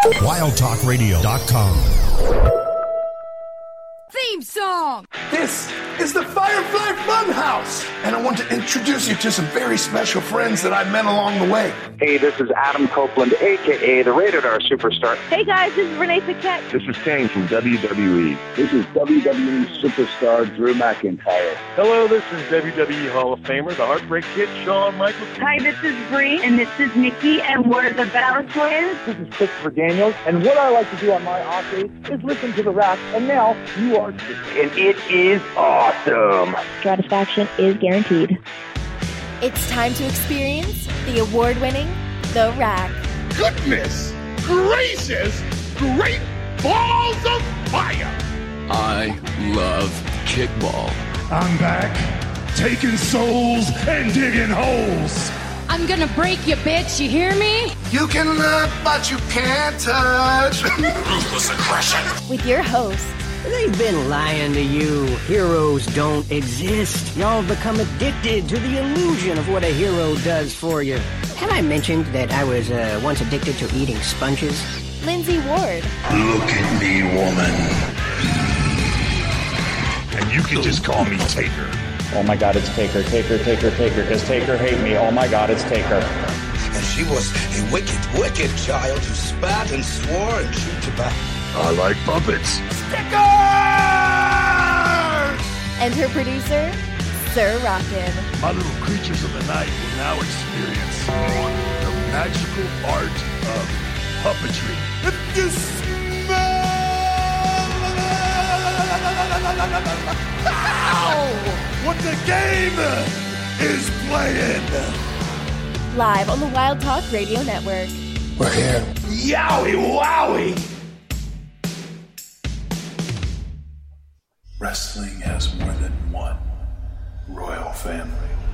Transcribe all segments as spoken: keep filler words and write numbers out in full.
wild talk radio dot com. Theme song! This is the Firefly Funhouse, and I want to introduce you to some very special friends that I met along the way. Hey, this is Adam Copeland, a k a the Rated R Superstar. Hey guys, this is Renee Paquette. This is Kane from W W E. This is W W E Superstar Drew McIntyre. Hello, this is W W E Hall of Famer, the Heartbreak Kid, Shawn Michaels. Hi, this is Bree, and this is Nikki, and we're the Battle Twins. This is Christopher Daniels, and what I like to do on my off days is listen to the rap, and now you are too. And it is awesome. Satisfaction is guaranteed. It's time to experience the award-winning The Rack. Goodness gracious, great balls of fire! I love kickball. I'm back, taking souls and digging holes. I'm gonna break you, bitch, you hear me? You can look, but you can't touch. Ruthless aggression. With your host, they've been lying to you. Heroes don't exist. Y'all become addicted to the illusion of what a hero does for you. Have I mentioned that I was uh, once addicted to eating sponges? Lindsay Ward. Look at me, woman. And you can just call me Taker. Oh my God, it's Taker, Taker, Taker, Taker. Does Taker hate me? Oh my God, it's Taker. And she was a wicked, wicked child who spat and swore and chewed tobacco. I like puppets. Stickers! And her producer, Sir Rockin'. My little creatures of the night will now experience the magical art of puppetry. If you smell what the game is playing. Live on the Wild Talk Radio Network. We're here. Yowie wowie! Wrestling has more than one royal family.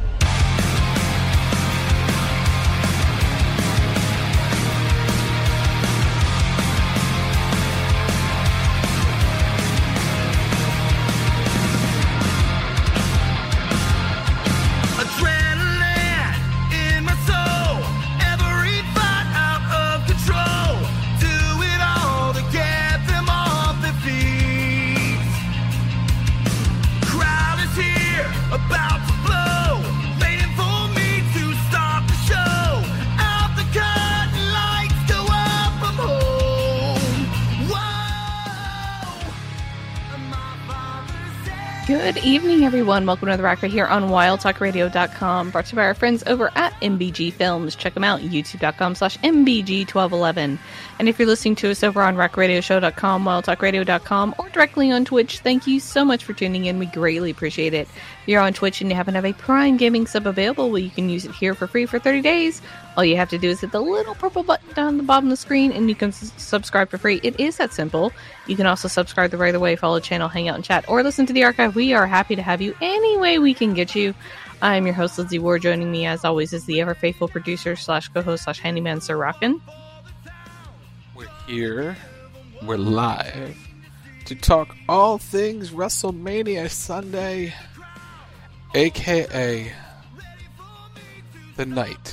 Good evening, everyone. Welcome to The Rack right here on wild talk radio dot com, brought to you by our friends over at M B G Films. Check them out, youtube dot com slash M B G twelve eleven. And if you're listening to us over on rack radio show dot com, wild talk radio dot com, or directly on Twitch, thank you so much for tuning in. We greatly appreciate it. If you're on Twitch and you happen to have a Prime Gaming sub available, well, you can use it here for free for thirty days. All you have to do is hit the little purple button down the bottom of the screen and you can s- subscribe for free. It is that simple. You can also subscribe the right away, follow the channel, hang out and chat, or listen to the archive. We are happy to have you any way we can get you. I'm your host, Lindsay Ward. Joining me, as always, is the ever-faithful producer slash co-host slash handyman, Sir Rockin'. We're here. We're live to talk all things WrestleMania Sunday, a k a the night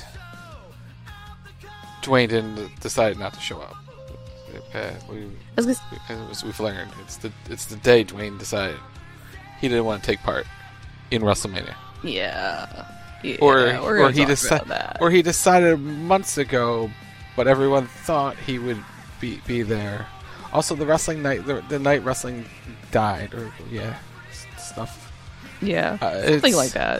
Dwayne didn't decide not to show up. Uh, we, we, we've learned it's the it's the day Dwayne decided he didn't want to take part in WrestleMania. Yeah, yeah or or he decided or he decided months ago, but everyone thought he would be be there. Also, the wrestling night, the, the night wrestling died, or yeah, stuff. Yeah, uh, something like that.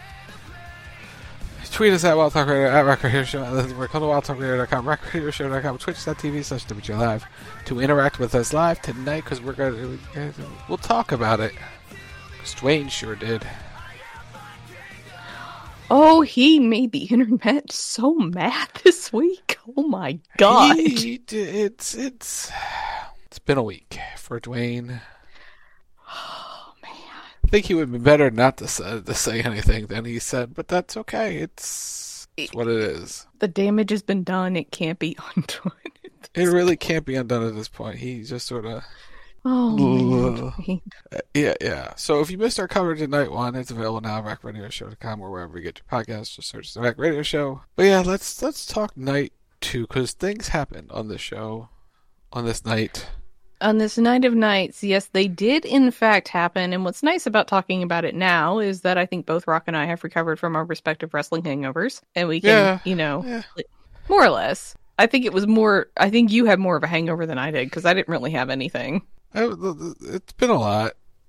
Tweet us at Wild Talk Radio, at Rack Radio Show. We're called wild talk radio dot com, rack radio show dot com, twitch dot t v slash W G Live to interact with us live tonight, because we're going to, we'll talk about it. Because Dwayne sure did. Oh, he made the internet so mad this week. Oh my god. He, it's, it's, it's been a week for Dwayne. I think he would be better not to say, to say anything than he said, but that's okay. It's, it's what it is. The damage has been done. It can't be undone. It really can't be undone at this point. He just sort of... Oh, man. Yeah, yeah. So if you missed our coverage at night one, it's available now at rack radio show dot com or wherever you get your podcasts. Just search the Rack Radio Show. But yeah, let's let's talk night two, because things happened on the show. on this night. On this night of nights, yes, they did in fact happen. And what's nice about talking about it now is that I think both Rock and I have recovered from our respective wrestling hangovers. And we can, Yeah, you know, yeah. more or less. I think it was more, I think you had more of a hangover than I did because I didn't really have anything. I, it's been a lot.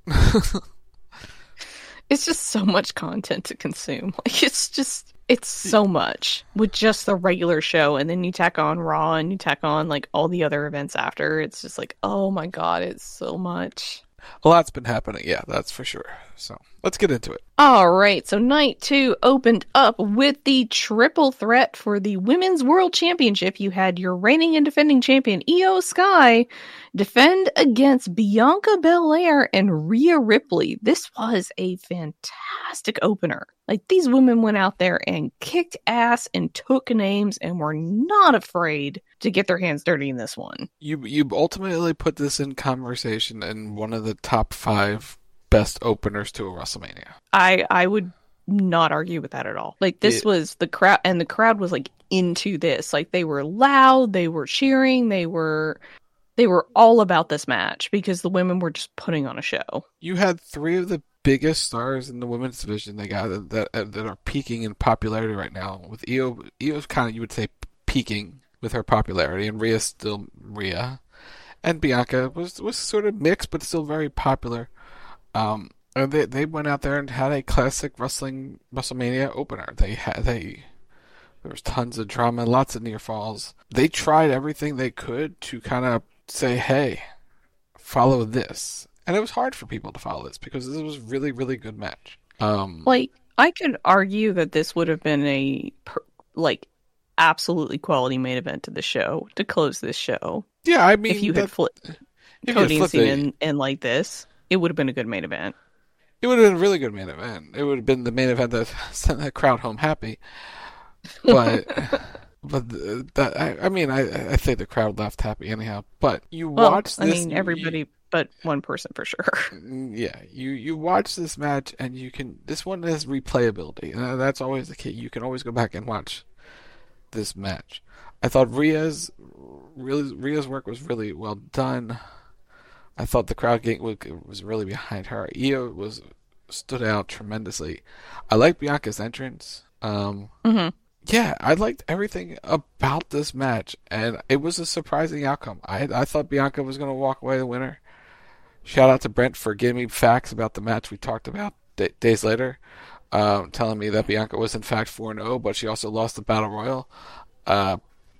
It's just so much content to consume. Like, it's just, it's so much with just the regular show. And then you tack on Raw and you tack on like all the other events after. It's just like, oh my God, it's so much. A lot's been happening. Yeah, that's for sure. So let's get into it. All right. So night two opened up with the triple threat for the Women's World Championship. You had your reigning and defending champion Io Sky defend against Bianca Belair and Rhea Ripley. This was a fantastic opener. Like, these women went out there and kicked ass and took names and were not afraid to get their hands dirty in this one. You you ultimately put this in conversation in one of the top five best openers to a WrestleMania. I I would not argue with that at all. Like, this It- was the crowd, and the crowd was like into this. Like, they were loud, they were cheering, they were they were all about this match because the women were just putting on a show. You had three of the biggest stars in the women's division they got that that, that are peaking in popularity right now. With Io, Io's kind of, you would say, peaking with her popularity, and Rhea's still Rhea, and Bianca was was sort of mixed but still very popular. Um, and they they went out there and had a classic wrestling WrestleMania opener. They had they there was tons of drama, lots of near falls. They tried everything they could to kind of say, hey, follow this. And it was hard for people to follow this because this was a really, really good match. Um, Like, I could argue that this would have been a per, like absolutely quality main event to the show to close this show. Yeah, I mean, if you that, had flipped if Cody you and had flipped Cena it, in, in like this, it would have been a good main event. It would have been a really good main event. It would have been the main event that sent the crowd home happy. But, but that I, I mean, I I think the crowd left happy anyhow. But you Well, watch I this. mean, everybody you, but one person for sure. Yeah, you you watch this match and you can. This one has replayability, and that's always the key. You can always go back and watch this match. I thought Rhea's really Rhea's work was really well done. I thought the crowd getting was really behind her. Io was stood out tremendously. I liked Bianca's entrance. Um, mm-hmm. Yeah, I liked everything about this match, and it was a surprising outcome. I I thought Bianca was going to walk away the winner. Shout out to Brent for giving me facts about the match we talked about d- days later, um, telling me that Bianca was in fact four and oh, but she also lost the Battle Royal. Uh,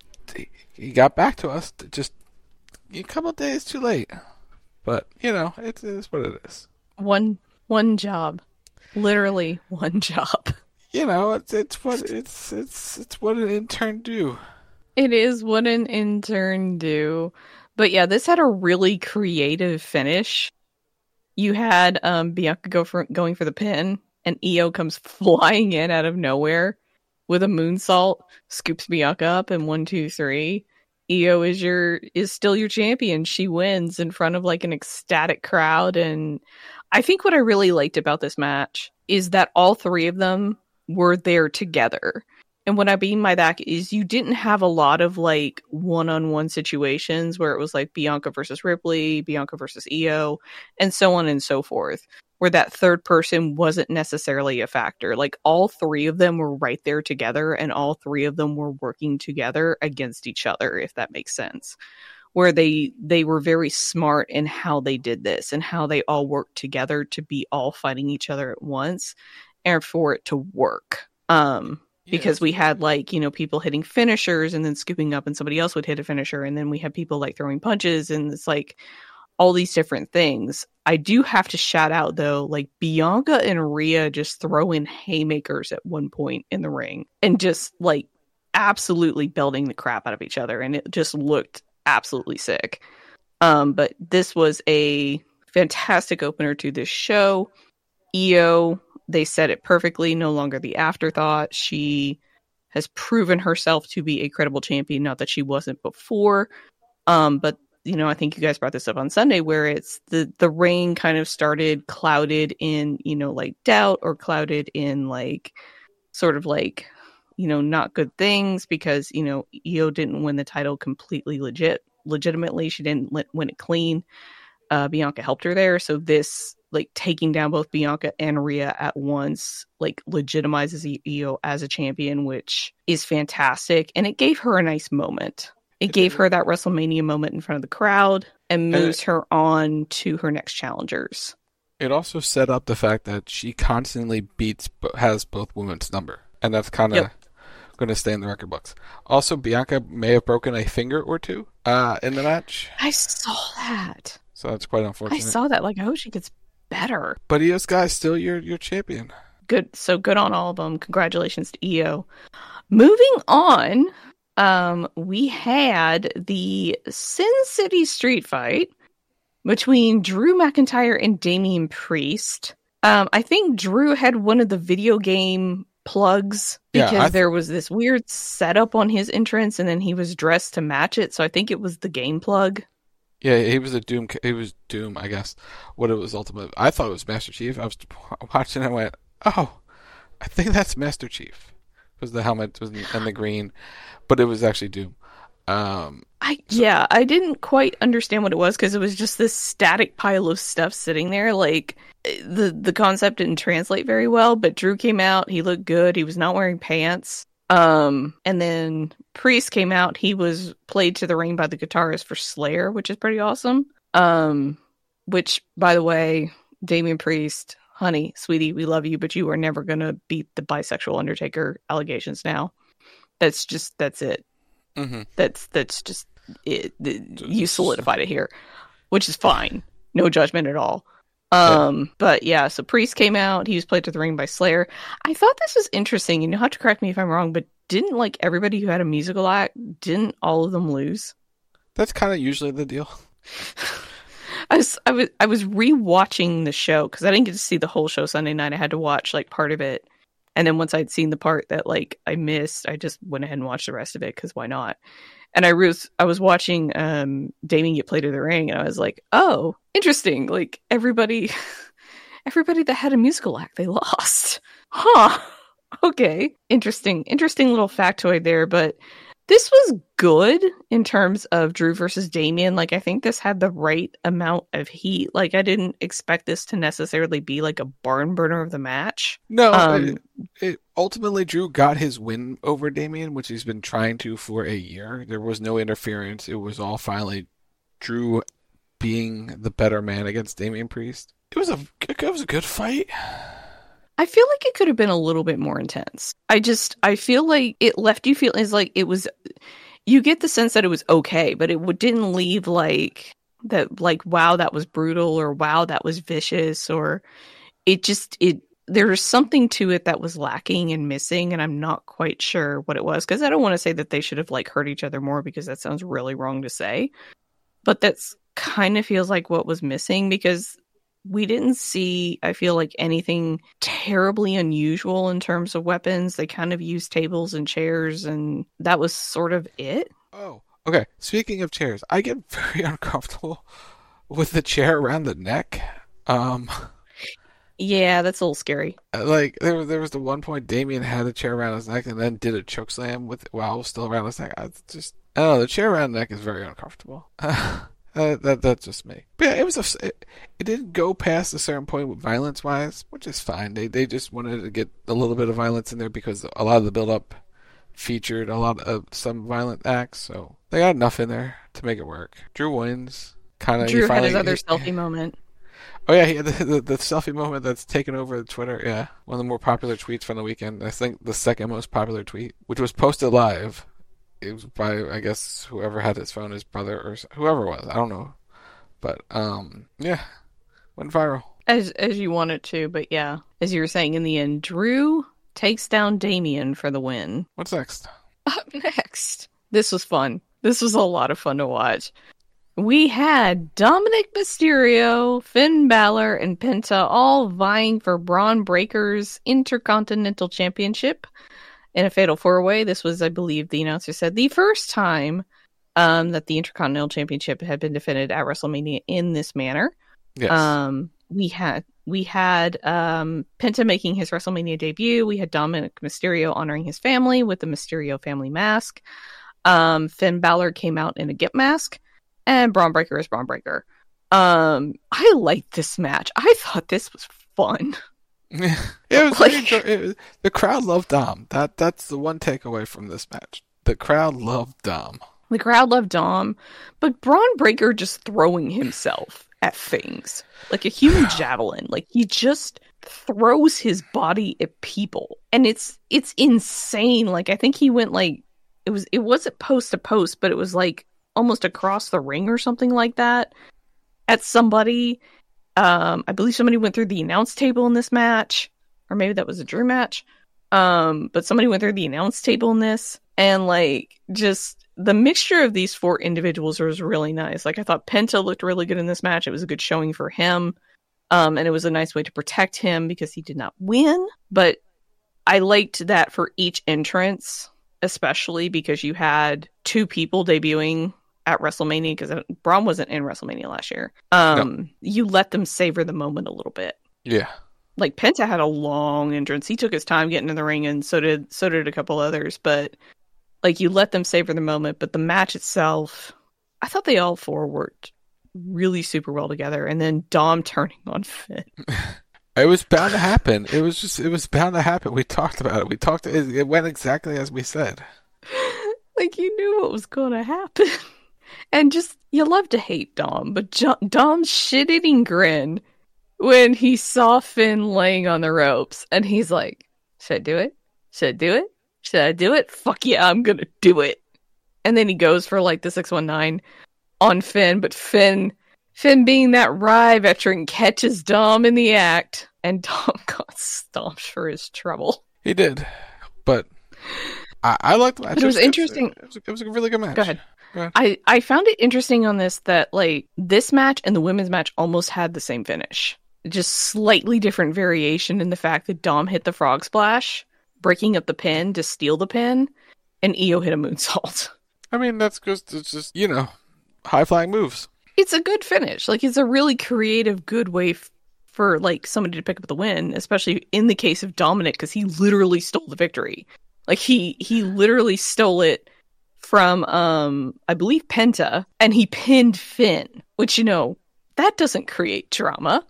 he got back to us just a couple of days too late. But, you know, it is what it is. One one job. Literally one job. You know, it's it's what it's it's it's what an intern do. It is what an intern do. But yeah, this had a really creative finish. You had um, Bianca go for going for the pin, and Io comes flying in out of nowhere with a moonsault, scoops Bianca up, and one, two, three. Io is your is still your champion. She wins in front of like an ecstatic crowd, and I think what I really liked about this match is that all three of them were there together. And what I mean by that is you didn't have a lot of like one-on-one situations where it was like Bianca versus Ripley, Bianca versus Io, and so on and so forth, where that third person wasn't necessarily a factor. Like, all three of them were right there together, and all three of them were working together against each other, if that makes sense. Where they they were very smart in how they did this and how they all worked together to be all fighting each other at once and for it to work. Um, because we had, like, you know, people hitting finishers and then scooping up and somebody else would hit a finisher. And then we had people like throwing punches, and it's like all these different things. I do have to shout out, though, like Bianca and Rhea just throwing haymakers at one point in the ring and just like absolutely belting the crap out of each other. And it just looked absolutely sick. Um, but this was a fantastic opener to this show. Io, they said it perfectly, no longer the afterthought. She has proven herself to be a credible champion, not that she wasn't before. Um, but, you know, I think you guys brought this up on Sunday, where it's the, the reign kind of started clouded in, you know, like doubt, or clouded in like sort of like, you know, not good things, because, you know, Io didn't win the title completely legit legitimately. She didn't win it clean. Uh, Bianca helped her there. So this, like, taking down both Bianca and Rhea at once, like, legitimizes Io as a champion, which is fantastic. And it gave her a nice moment. It gave her that WrestleMania moment in front of the crowd and moves her on to her next challengers. It also set up the fact that she constantly beats, has both women's number. And that's kind of yep. going to stay in the record books. Also, Bianca may have broken a finger or two uh, in the match. I saw that. So that's quite unfortunate. I saw that. Like, I hope she gets better. But Io Sky still your your champion. Good. So good on all of them. Congratulations to Io. Moving on, um, we had the Sin City Street Fight between Drew McIntyre and Damian Priest. Um, I think Drew had one of the video game plugs because yeah, th- there was this weird setup on his entrance, and then he was dressed to match it. So I think it was the game plug. Yeah, he was a Doom. He was Doom, I guess. What it was ultimate. I thought it was Master Chief. I was watching and I went, "Oh, I think that's Master Chief." Because the helmet was in the green, but it was actually Doom. Um, I so. yeah, I didn't quite understand what it was because it was just this static pile of stuff sitting there. Like the the concept didn't translate very well. But Drew came out. He looked good. He was not wearing pants. Um, and then Priest came out. He was played to the ring by the guitarist for Slayer, which is pretty awesome. Um, which, by the way, Damian Priest, honey, sweetie, we love you, but you are never gonna beat the bisexual Undertaker allegations now. That's just, that's it. Mm-hmm. That's, that's just it. You solidified it here, which is fine. No judgment at all. Um, yeah. But yeah, so Priest came out. He was played to the ring by Slayer. I thought this was interesting. You know, have to correct me if I'm wrong, but didn't like everybody who had a musical act, didn't all of them lose? That's kind of usually the deal. I was I was I was rewatching the show because I didn't get to see the whole show Sunday night. I had to watch like part of it, and then once I'd seen the part that like I missed, I just went ahead and watched the rest of it because why not? And I was I was watching um, Damien get played to the ring, and I was like, oh, interesting. Like everybody, everybody that had a musical act, they lost. Huh. Okay. Interesting. Interesting little factoid there, but this was good in terms of Drew versus Damian. Like, I think this had the right amount of heat. Like, I didn't expect this to necessarily be like a barn burner of the match. No, um, it, it, ultimately Drew got his win over Damian, which he's been trying to for a year. There was no interference. It was all finally Drew being the better man against Damian Priest. It was a it was a good fight. I feel like it could have been a little bit more intense. I just, I feel like it left you feeling as like it was, you get the sense that it was okay, but it didn't leave like that, like, wow, that was brutal, or wow, that was vicious, or it just, it, there was something to it that was lacking and missing, and I'm not quite sure what it was, because I don't want to say that they should have like hurt each other more, because that sounds really wrong to say, but that's kind of feels like what was missing, because we didn't see, I feel like, anything terribly unusual in terms of weapons. They kind of used tables and chairs, and that was sort of it. Oh, okay. Speaking of chairs, I get very uncomfortable with the chair around the neck. Um, yeah, that's a little scary. Like, there, there was the one point Damian had a chair around his neck and then did a choke slam with while it was still around his neck. I just, I don't know, the chair around the neck is very uncomfortable. Uh, that that's just me. But yeah, it was a, it, it didn't go past a certain point with violence wise, which is fine. They they just wanted to get a little bit of violence in there because a lot of the build up featured a lot of some violent acts, so they got enough in there to make it work. Drew wins. Kind of. Drew finally, had his other he, selfie moment. Oh yeah, he had the, the the selfie moment that's taken over Twitter. Yeah, one of the more popular tweets from the weekend. I think the second most popular tweet, which was posted live. It was by, I guess, whoever had his phone, his brother or whoever it was. I don't know. But, um, yeah, went viral. As as you want it to, but yeah. As you were saying, in the end, Drew takes down Damian for the win. What's next? Up next. This was fun. This was a lot of fun to watch. We had Dominic Mysterio, Finn Balor, and Penta all vying for Braun Breaker's Intercontinental Championship in a fatal four-way. This was, I believe, the announcer said, the first time Um, that the Intercontinental Championship had been defended at WrestleMania in this manner. Yes. Um, we had we had um, Penta making his WrestleMania debut. We had Dominic Mysterio honoring his family with the Mysterio family mask. Um, Finn Balor came out in a Gimp mask. And Braun Breaker is Braun Breaker. Um, I liked this match. I thought this was fun. it was like, enjoy- it was, the crowd loved Dom. That that's the one takeaway from this match. The crowd loved Dom. The crowd loved Dom, but Braun Breaker just throwing himself at things like a human javelin. Like he just throws his body at people, and it's it's insane. Like I think he went like it was it wasn't post to post, but it was like almost across the ring or something like that at somebody. Um, I believe somebody went through the announce table in this match, or maybe that was a Drew match. Um, but somebody went through the announce table in this, and like just the mixture of these four individuals was really nice. Like I thought Penta looked really good in this match. It was a good showing for him. Um, and it was a nice way to protect him because he did not win. But I liked that for each entrance, especially because you had two people debuting at WrestleMania, because Braun wasn't in WrestleMania last year. Um, no. You let them savor the moment a little bit. Yeah. Like Penta had a long entrance. He took his time getting in the ring, and so did so did a couple others. But like you let them savor the moment. But the match itself, I thought they all four worked really super well together. And then Dom turning on Finn. It was bound to happen. It was just it was bound to happen. We talked about it. We talked. It, it went exactly as we said. Like you knew what was going to happen. And just, you love to hate Dom, but jo- Dom's shit-eating grin when he saw Finn laying on the ropes, and he's like, should I do it? Should I do it? Should I do it? Fuck yeah, I'm gonna do it. And then he goes for like the six one nine on Finn, but Finn, Finn being that Rye veteran, catches Dom in the act, and Dom got stomped for his trouble. He did, but I, I liked the match. But it was, it was interesting. It was, it was a really good match. Go ahead. I, I found it interesting on this that, like, this match and the women's match almost had the same finish. Just slightly different variation in the fact that Dom hit the frog splash, breaking up the pin to steal the pin, and Io hit a moonsault. I mean, that's just, it's just, you know, high-flying moves. It's a good finish. Like, it's a really creative, good way f- for, like, somebody to pick up the win, especially in the case of Dominic, because he literally stole the victory. Like, he, he literally stole it from, um, I believe, Penta, and he pinned Finn, which, you know, that doesn't create drama.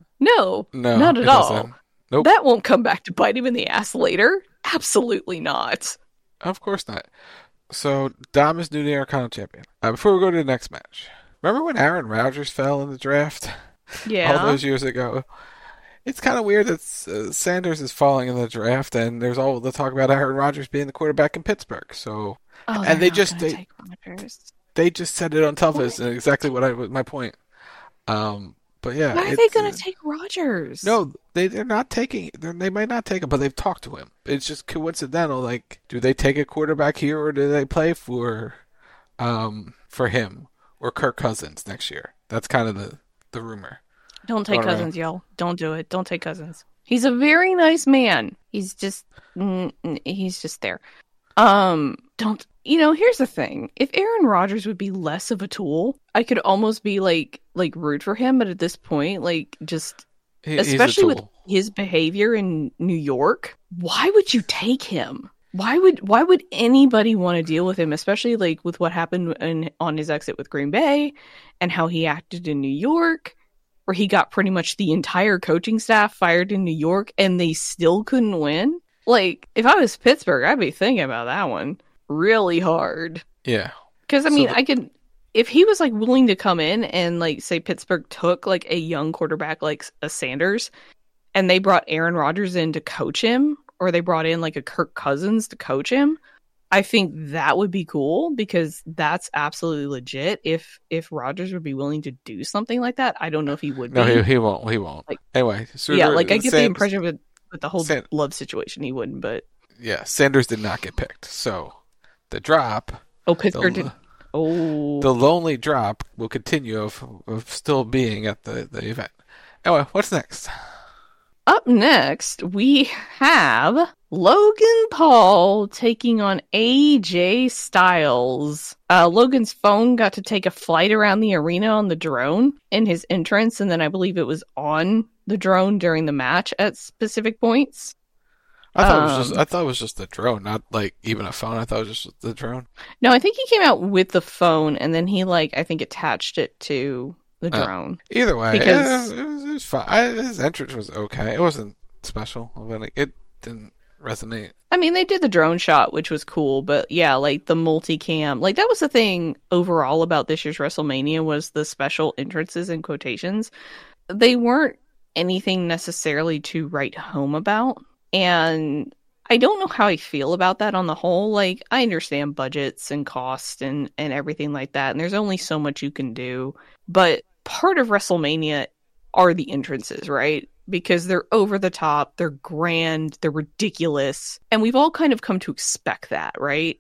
No, no not at all. Doesn't. Nope. That won't come back to bite him in the ass later. Absolutely not. Of course not. So, Dom is new Intercontinental Champion. Uh, before we go to the next match, remember when Aaron Rodgers fell in the draft? Yeah. All those years ago. It's kind of weird that uh, Sanders is falling in the draft, and there's all the talk about Aaron Rodgers being the quarterback in Pittsburgh. So, oh, and they just they, they just said it on television. Exactly what I was my point. Um, but yeah, why are they going to uh, take Rodgers? No, they they're not taking. They're, they might not take him, but they've talked to him. It's just coincidental. Like, do they take a quarterback here, or do they play for, um, for him or Kirk Cousins next year? That's kind of the the rumor. Don't take Cousins, y'all. Don't do it. Don't take Cousins. He's a very nice man. He's just, mm, he's just there. Um, don't, you know, here's the thing. If Aaron Rodgers would be less of a tool, I could almost be like, like root for him. But at this point, like, just, he, especially with his behavior in New York, why would you take him? Why would, why would anybody want to deal with him? Especially like with what happened in, on his exit with Green Bay and how he acted in New York, where he got pretty much the entire coaching staff fired in New York and they still couldn't win. Like, if I was Pittsburgh, I'd be thinking about that one really hard. Yeah. Because, I mean, so the- I could, if he was, like, willing to come in and, like, say Pittsburgh took, like, a young quarterback like a Sanders, and they brought Aaron Rodgers in to coach him, or they brought in, like, a Kirk Cousins to coach him, I think that would be cool, because that's absolutely legit. If if Rodgers would be willing to do something like that, I don't know if he would be. No, he, he won't. He won't. Like, anyway. So yeah, like I get Sand- the impression with, with the whole Sand- love situation, he wouldn't, but... Yeah, Sanders did not get picked. So, the drop... Oh, Pittsburgh the, did... Oh. The lonely drop will continue of, of still being at the, the event. Anyway, what's next? Up next, we have Logan Paul taking on A J Styles. Uh, Logan's phone got to take a flight around the arena on the drone in his entrance, and then I believe it was on the drone during the match at specific points. I thought um, it was just I thought it was just the drone, not like even a phone. I thought it was just the drone. No, I think he came out with the phone, and then he like I think attached it to the drone. Uh, either way, because it, it, was, it was fine. I, his entrance was okay. It wasn't special. It didn't resonate. I mean, they did the drone shot, which was cool, but yeah, like the multicam, like that was the thing overall about this year's WrestleMania was the special entrances and quotations. They weren't anything necessarily to write home about, and I don't know how I feel about that on the whole. Like, I understand budgets and cost and, and everything like that, and there's only so much you can do, but part of WrestleMania are the entrances, right? Because they're over the top, they're grand, they're ridiculous, and we've all kind of come to expect that, right?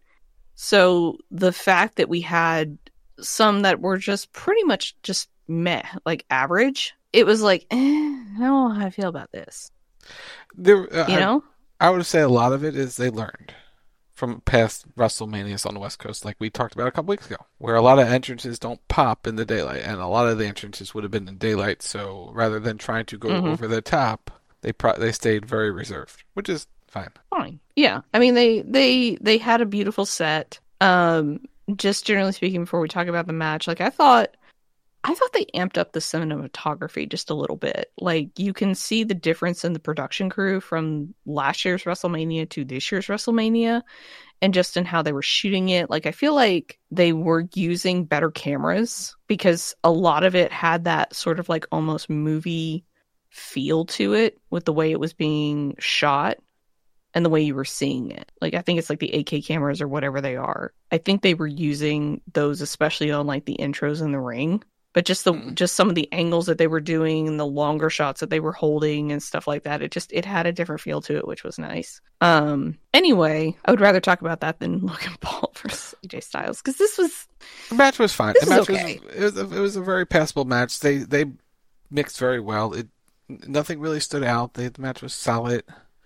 So the fact that we had some that were just pretty much just meh, like average, it was like, eh, I don't know how I feel about this. There, uh, you know? I, I would say a lot of it is they learned from past WrestleManias on the West Coast, like we talked about a couple weeks ago, where a lot of entrances don't pop in the daylight, and a lot of the entrances would have been in daylight, so rather than trying to go mm-hmm. over the top, they pro- they stayed very reserved, which is fine. Fine. Yeah. I mean, they, they, they had a beautiful set. Um, just generally speaking, before we talk about the match, like I thought, I thought they amped up the cinematography just a little bit. Like, you can see the difference in the production crew from last year's WrestleMania to this year's WrestleMania, and just in how they were shooting it. Like, I feel like they were using better cameras because a lot of it had that sort of like almost movie feel to it with the way it was being shot and the way you were seeing it. Like, I think it's like the eight K cameras or whatever they are. I think they were using those, especially on like the intros in the ring. But just the just some of the angles that they were doing and the longer shots that they were holding and stuff like that, it just it had a different feel to it, which was nice. Um. Anyway, I would rather talk about that than Logan Paul versus A J Styles, because this was the match was fine. This the match was okay. was it was, a, it was a very passable match. They they mixed very well. It nothing really stood out. They, the match was solid.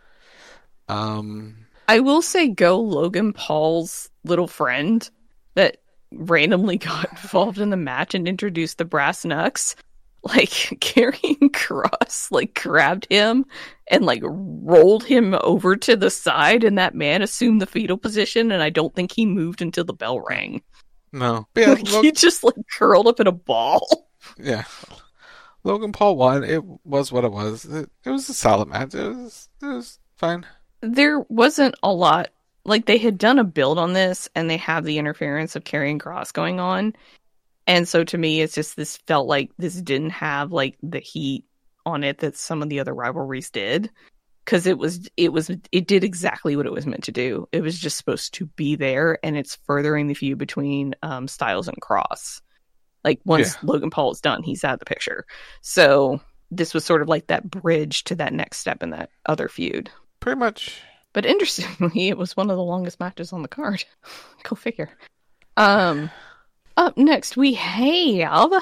Um, I will say, go Logan Paul's little friend that randomly got involved in the match and introduced the brass knucks, like Karrion Kross like grabbed him and like rolled him over to the side, and that man assumed the fetal position, and I don't think he moved until the bell rang. No, yeah, like, Log- he just like curled up in a ball. Yeah, Logan Paul won. It was what it was. It, it was a solid match. It was it was fine. There wasn't a lot. Like, they had done a build on this, and they have the interference of Karrion Kross going on. And so, to me, it's just this felt like this didn't have, like, the heat on it that some of the other rivalries did. Because it was, it was, it did exactly what it was meant to do. It was just supposed to be there, and it's furthering the feud between um, Styles and Kross. Like, once yeah. Logan Paul is done, he's out of the picture. So, this was sort of like that bridge to that next step in that other feud. Pretty much. But interestingly, it was one of the longest matches on the card. Go figure. Um, up next, we have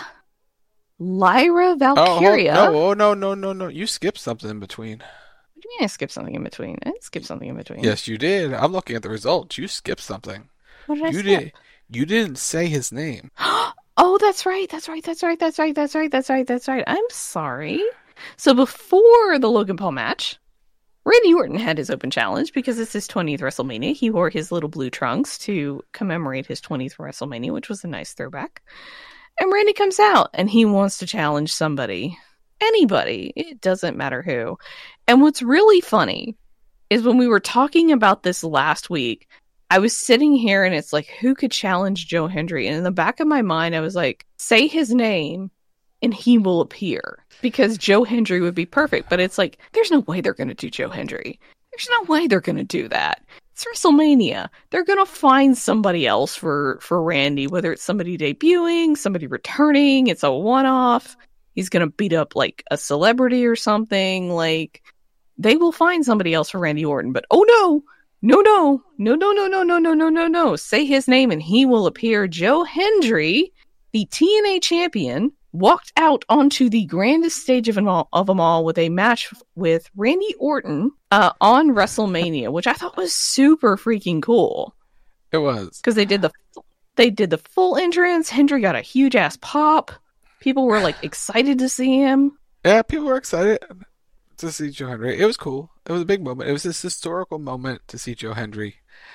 Lyra Valkyria. Oh, no, oh, no, no, no, no. You skipped something in between. What do you mean I skipped something in between? I didn't skip something in between. Yes, you did. I'm looking at the results. You skipped something. What did I you skip? Did, you didn't say his name. Oh, that's right. That's right. That's right. That's right. That's right. That's right. That's right. I'm sorry. So before the Logan Paul match, Randy Orton had his open challenge because it's his twentieth WrestleMania. He wore his little blue trunks to commemorate his twentieth WrestleMania, which was a nice throwback. And Randy comes out and he wants to challenge somebody. Anybody. It doesn't matter who. And what's really funny is when we were talking about this last week, I was sitting here and it's like, who could challenge Joe Hendry? And in the back of my mind, I was like, say his name and he will appear. Because Joe Hendry would be perfect. But it's like, there's no way they're going to do Joe Hendry. There's no way they're going to do that. It's WrestleMania. They're going to find somebody else for, for Randy, whether it's somebody debuting, somebody returning, it's a one-off. He's going to beat up, like, a celebrity or something. Like, they will find somebody else for Randy Orton. But, oh, no! No, no! No, no, no, no, no, no, no, no, no. Say his name and he will appear. Joe Hendry, the T N A champion, walked out onto the grandest stage of them all, of them all with a match with Randy Orton uh, on WrestleMania, which I thought was super freaking cool. It was. Because they did the they did the full entrance. Hendry got a huge ass pop. People were like excited to see him. Yeah, people were excited. to see Joe Hendry. It was cool. It was a big moment. It was this historical moment to see Joe Hendry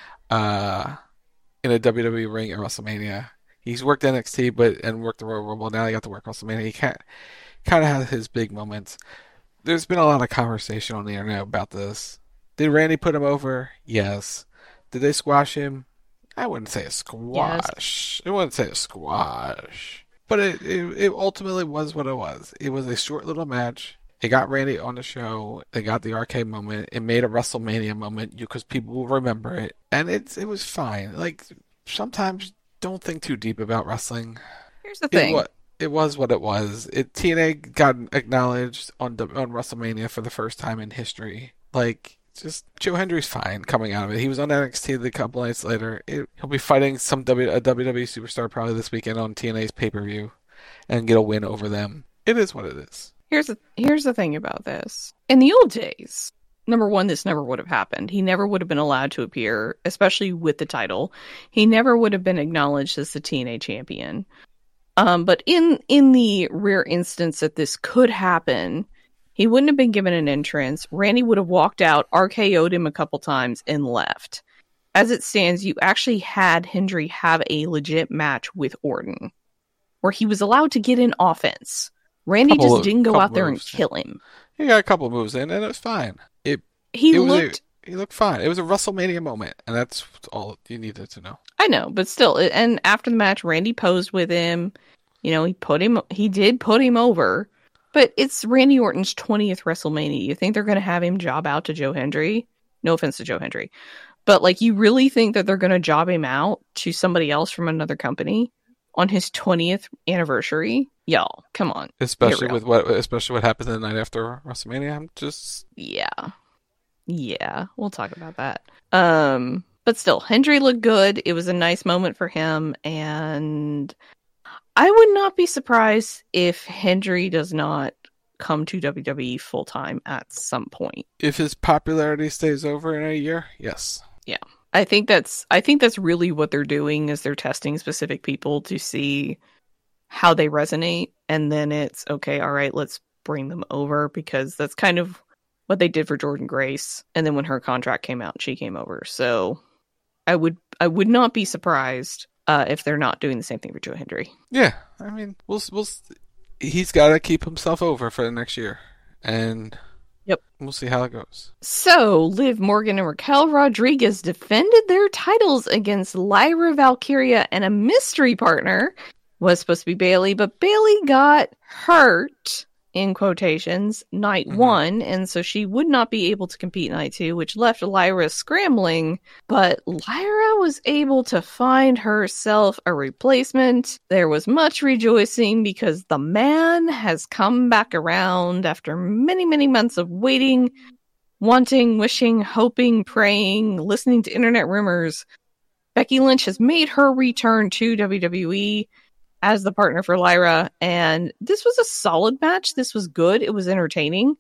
uh, in a W W E ring at WrestleMania. He's worked N X T, but and worked the Royal Rumble. Now he got to work WrestleMania. He can't, kind of has his big moments. There's been a lot of conversation on the internet about this. Did Randy put him over? Yes. Did they squash him? I wouldn't say a squash. Yes. I wouldn't say a squash. But it, it it ultimately was what it was. It was a short little match. It got Randy on the show. It got the arcade moment. It made a WrestleMania moment because people will remember it. And it's it was fine. Like, sometimes don't think too deep about wrestling. Here's the thing. It was, it was what it was. It, T N A got acknowledged on on WrestleMania for the first time in history. Like, just Joe Hendry's fine coming out of it. He was on N X T a couple nights later. It, he'll be fighting some w, a W W E superstar probably this weekend on T N A's pay-per-view and get a win over them. It is what it is. Here's the, here's the thing about this. In the old days, number one, this never would have happened. He never would have been allowed to appear, especially with the title. He never would have been acknowledged as the T N A champion. Um, but in, in the rare instance that this could happen, he wouldn't have been given an entrance. Randy would have walked out, R K O'd him a couple times, and left. As it stands, you actually had Hendry have a legit match with Orton, where he was allowed to get in offense. Randy couple just of, didn't go out there moves. and kill him. He got a couple moves in, and it was fine. It he it looked a, he looked fine. It was a WrestleMania moment, and that's all you needed to know. I know, but still, and after the match, Randy posed with him. You know, he put him. He did put him over. But it's Randy Orton's twentieth WrestleMania. You think they're going to have him job out to Joe Hendry? No offense to Joe Hendry. But, like, you really think that they're going to job him out to somebody else from another company on his twentieth anniversary? Y'all, come on. Especially with what especially what happened the night after WrestleMania. I'm just... Yeah. Yeah, we'll talk about that. Um, but still, Hendry looked good. It was a nice moment for him, and... I would not be surprised if Hendry does not come to W W E full time at some point. If his popularity stays over in a year, yes. Yeah. I think that's I think that's really what they're doing is they're testing specific people to see how they resonate, and then it's okay, all right, let's bring them over, because that's kind of what they did for Jordynne Grace, and then when her contract came out, she came over. So I would I would not be surprised Uh, if they're not doing the same thing for Joe Hendry. Yeah, I mean, we'll we'll he's got to keep himself over for the next year, and yep, we'll see how it goes. So, Liv Morgan and Raquel Rodriguez defended their titles against Lyra Valkyria and a mystery partner. Was supposed to be Bayley, but Bayley got hurt, in quotations, night mm-hmm. one, and so she would not be able to compete night two, which left Lyra scrambling, but Lyra was able to find herself a replacement. There was much rejoicing because the man has come back around after many, many months of waiting, wanting, wishing, hoping, praying, listening to internet rumors. Becky Lynch has made her return to W W E as the partner for Lyra, and this was a solid match. This was good. It was entertaining.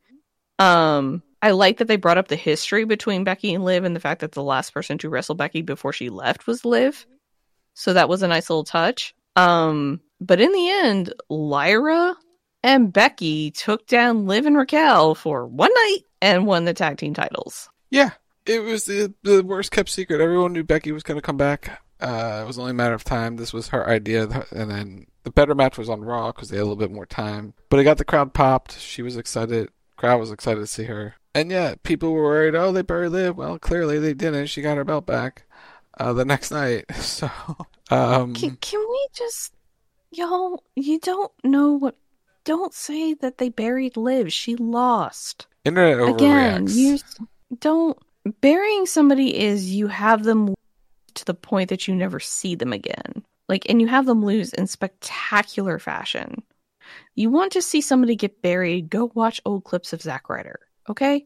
Um, I like that they brought up the history between Becky and Liv and the fact that the last person to wrestle Becky before she left was Liv. So that was a nice little touch. Um, but in the end, Lyra and Becky took down Liv and Raquel for one night and won the tag team titles. Yeah, it was the, the worst kept secret. Everyone knew Becky was going to come back. Uh, it was only a matter of time. This was her idea, and then the better match was on Raw because they had a little bit more time. But it got the crowd popped. She was excited. Crowd was excited to see her. And yeah, people were worried, oh, they buried Liv. Well, clearly they didn't. She got her belt back uh, the next night. So, um... Can, can we just... Y'all, you don't know what... Don't say that they buried Liv. She lost. Internet overreacts. Again, you don't... Burying somebody is you have them to the point that you never see them again. Like, and you have them lose in spectacular fashion. You want to see somebody get buried, go watch old clips of Zack Ryder, okay?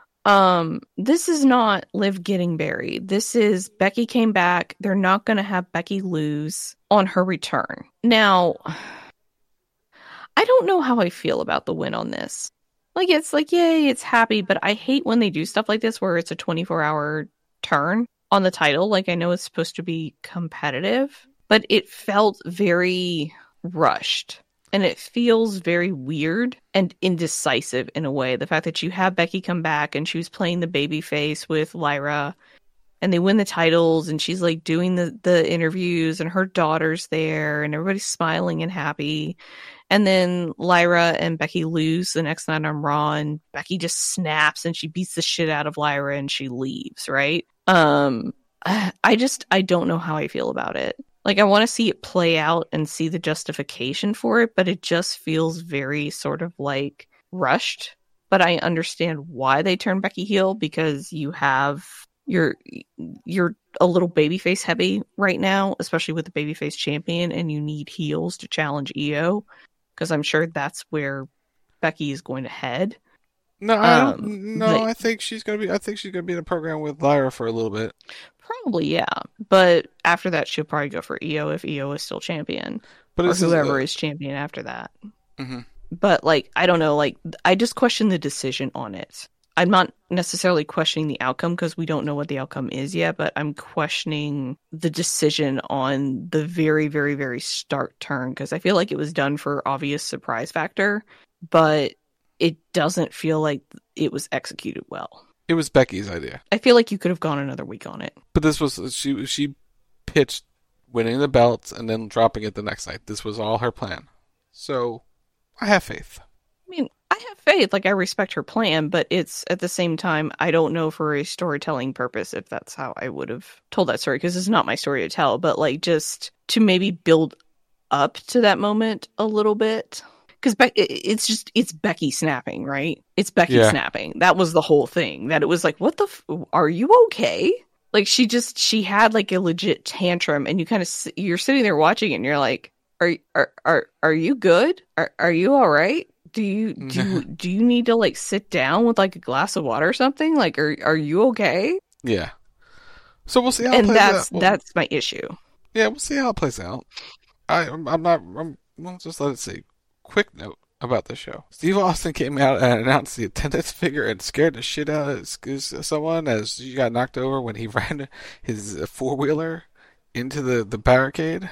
Um, this is not Liv getting buried. This is Becky came back. They're not going to have Becky lose on her return. Now, I don't know how I feel about the win on this. Like, it's like, yay, it's happy, but I hate when they do stuff like this where it's a twenty-four hour turn on the title. Like, I know it's supposed to be competitive, but it felt very rushed. And it feels very weird and indecisive in a way. The fact that you have Becky come back and she was playing the baby face with Lyra and they win the titles and she's like doing the, the interviews and her daughter's there and everybody's smiling and happy. And then Lyra and Becky lose the next night on Raw and Becky just snaps and she beats the shit out of Lyra and she leaves, right? Um, I just, I don't know how I feel about it. Like, I want to see it play out and see the justification for it, but it just feels very sort of like rushed. But I understand why they turned Becky heel, because you have, you're, you're a little babyface heavy right now, especially with the babyface champion, and you need heels to challenge Io, because I'm sure that's where Becky is going to head. No, I Um, don't, no, they- I think she's gonna be. I think she's gonna be in a program with Lyra for a little bit. Probably, yeah. But after that, she'll probably go for Io if Io is still champion. But or this is, whoever uh, is champion after that. Mhm. But, like, I don't know. Like, I just question the decision on it. I'm not necessarily questioning the outcome because we don't know what the outcome is yet, but I'm questioning the decision on the very, very, very start turn, because I feel like it was done for obvious surprise factor, but it doesn't feel like it was executed well. It was Becky's idea, I feel like you could have gone another week on it. but this was she. She pitched winning the belts and then dropping it the next night. This was all her plan. So I have faith. I mean, I have faith. Like, I respect her plan, but it's at the same time, I don't know for a storytelling purpose if that's how I would have told that story, because it's not my story to tell. But, like, just to maybe build up to that moment a little bit. Because Be- it- it's just, it's Becky snapping, right? It's Becky Yeah. snapping. That was the whole thing. That it was like, what the, f- are you okay? Like, she just, she had like a legit tantrum, and you kind of, you're sitting there watching it and you're like, are, are, are, are you good? Are, are you all right? Do you, do you, do you need to like sit down with like a glass of water or something? Like, are, are you okay? Yeah. So we'll see how it And plays that's, out. We'll- that's my issue. Yeah, we'll see how it plays out. I, I'm I'm not. I'm, we'll just let it see. Quick note about the show: Steve Austin came out and announced the attendance figure and scared the shit out of someone as she got knocked over when he ran his four wheeler into the, the barricade.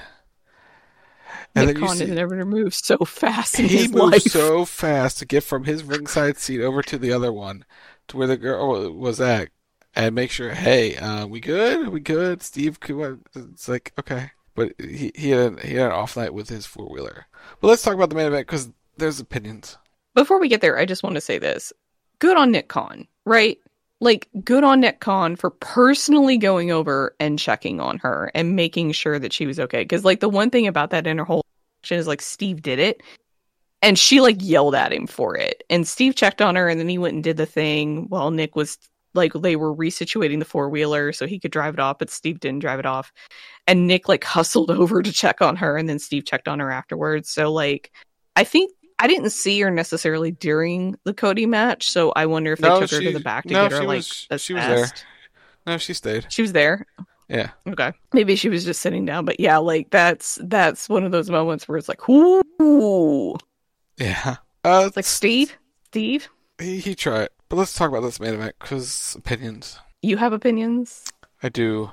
And Nick then you Khan see has never moved so fast in he his moved life. so fast to get from his ringside seat over to the other one, to where the girl was at, and make sure, hey, uh, we good? We good? Steve, could what? It's like, okay. But he he had, he had an off night with his four-wheeler. But let's talk about the main event, because there's opinions. Before we get there, I just want to say this. Good on Nick Khan, right? Like, good on Nick Khan for personally going over and checking on her and making sure that she was okay. Because, like, the one thing about that in her whole action is, like, Steve did it, and she, like, yelled at him for it. And Steve checked on her, and then he went and did the thing while Nick was, like, they were resituating the four-wheeler so he could drive it off, but Steve didn't drive it off. And Nick, like, hustled over to check on her, and then Steve checked on her afterwards. So, like, I think I didn't see her necessarily during the Cody match, so I wonder if they No, took her she- to the back to no, get her, she like, was- assessed. she was there. No, she stayed. She was there? Yeah. Okay. Maybe she was just sitting down, but yeah, like, that's that's one of those moments where it's like, ooh. Yeah. Uh, It's like, Steve? Steve? He, he tried. But let's talk about this main event, because opinions. You have opinions? I do.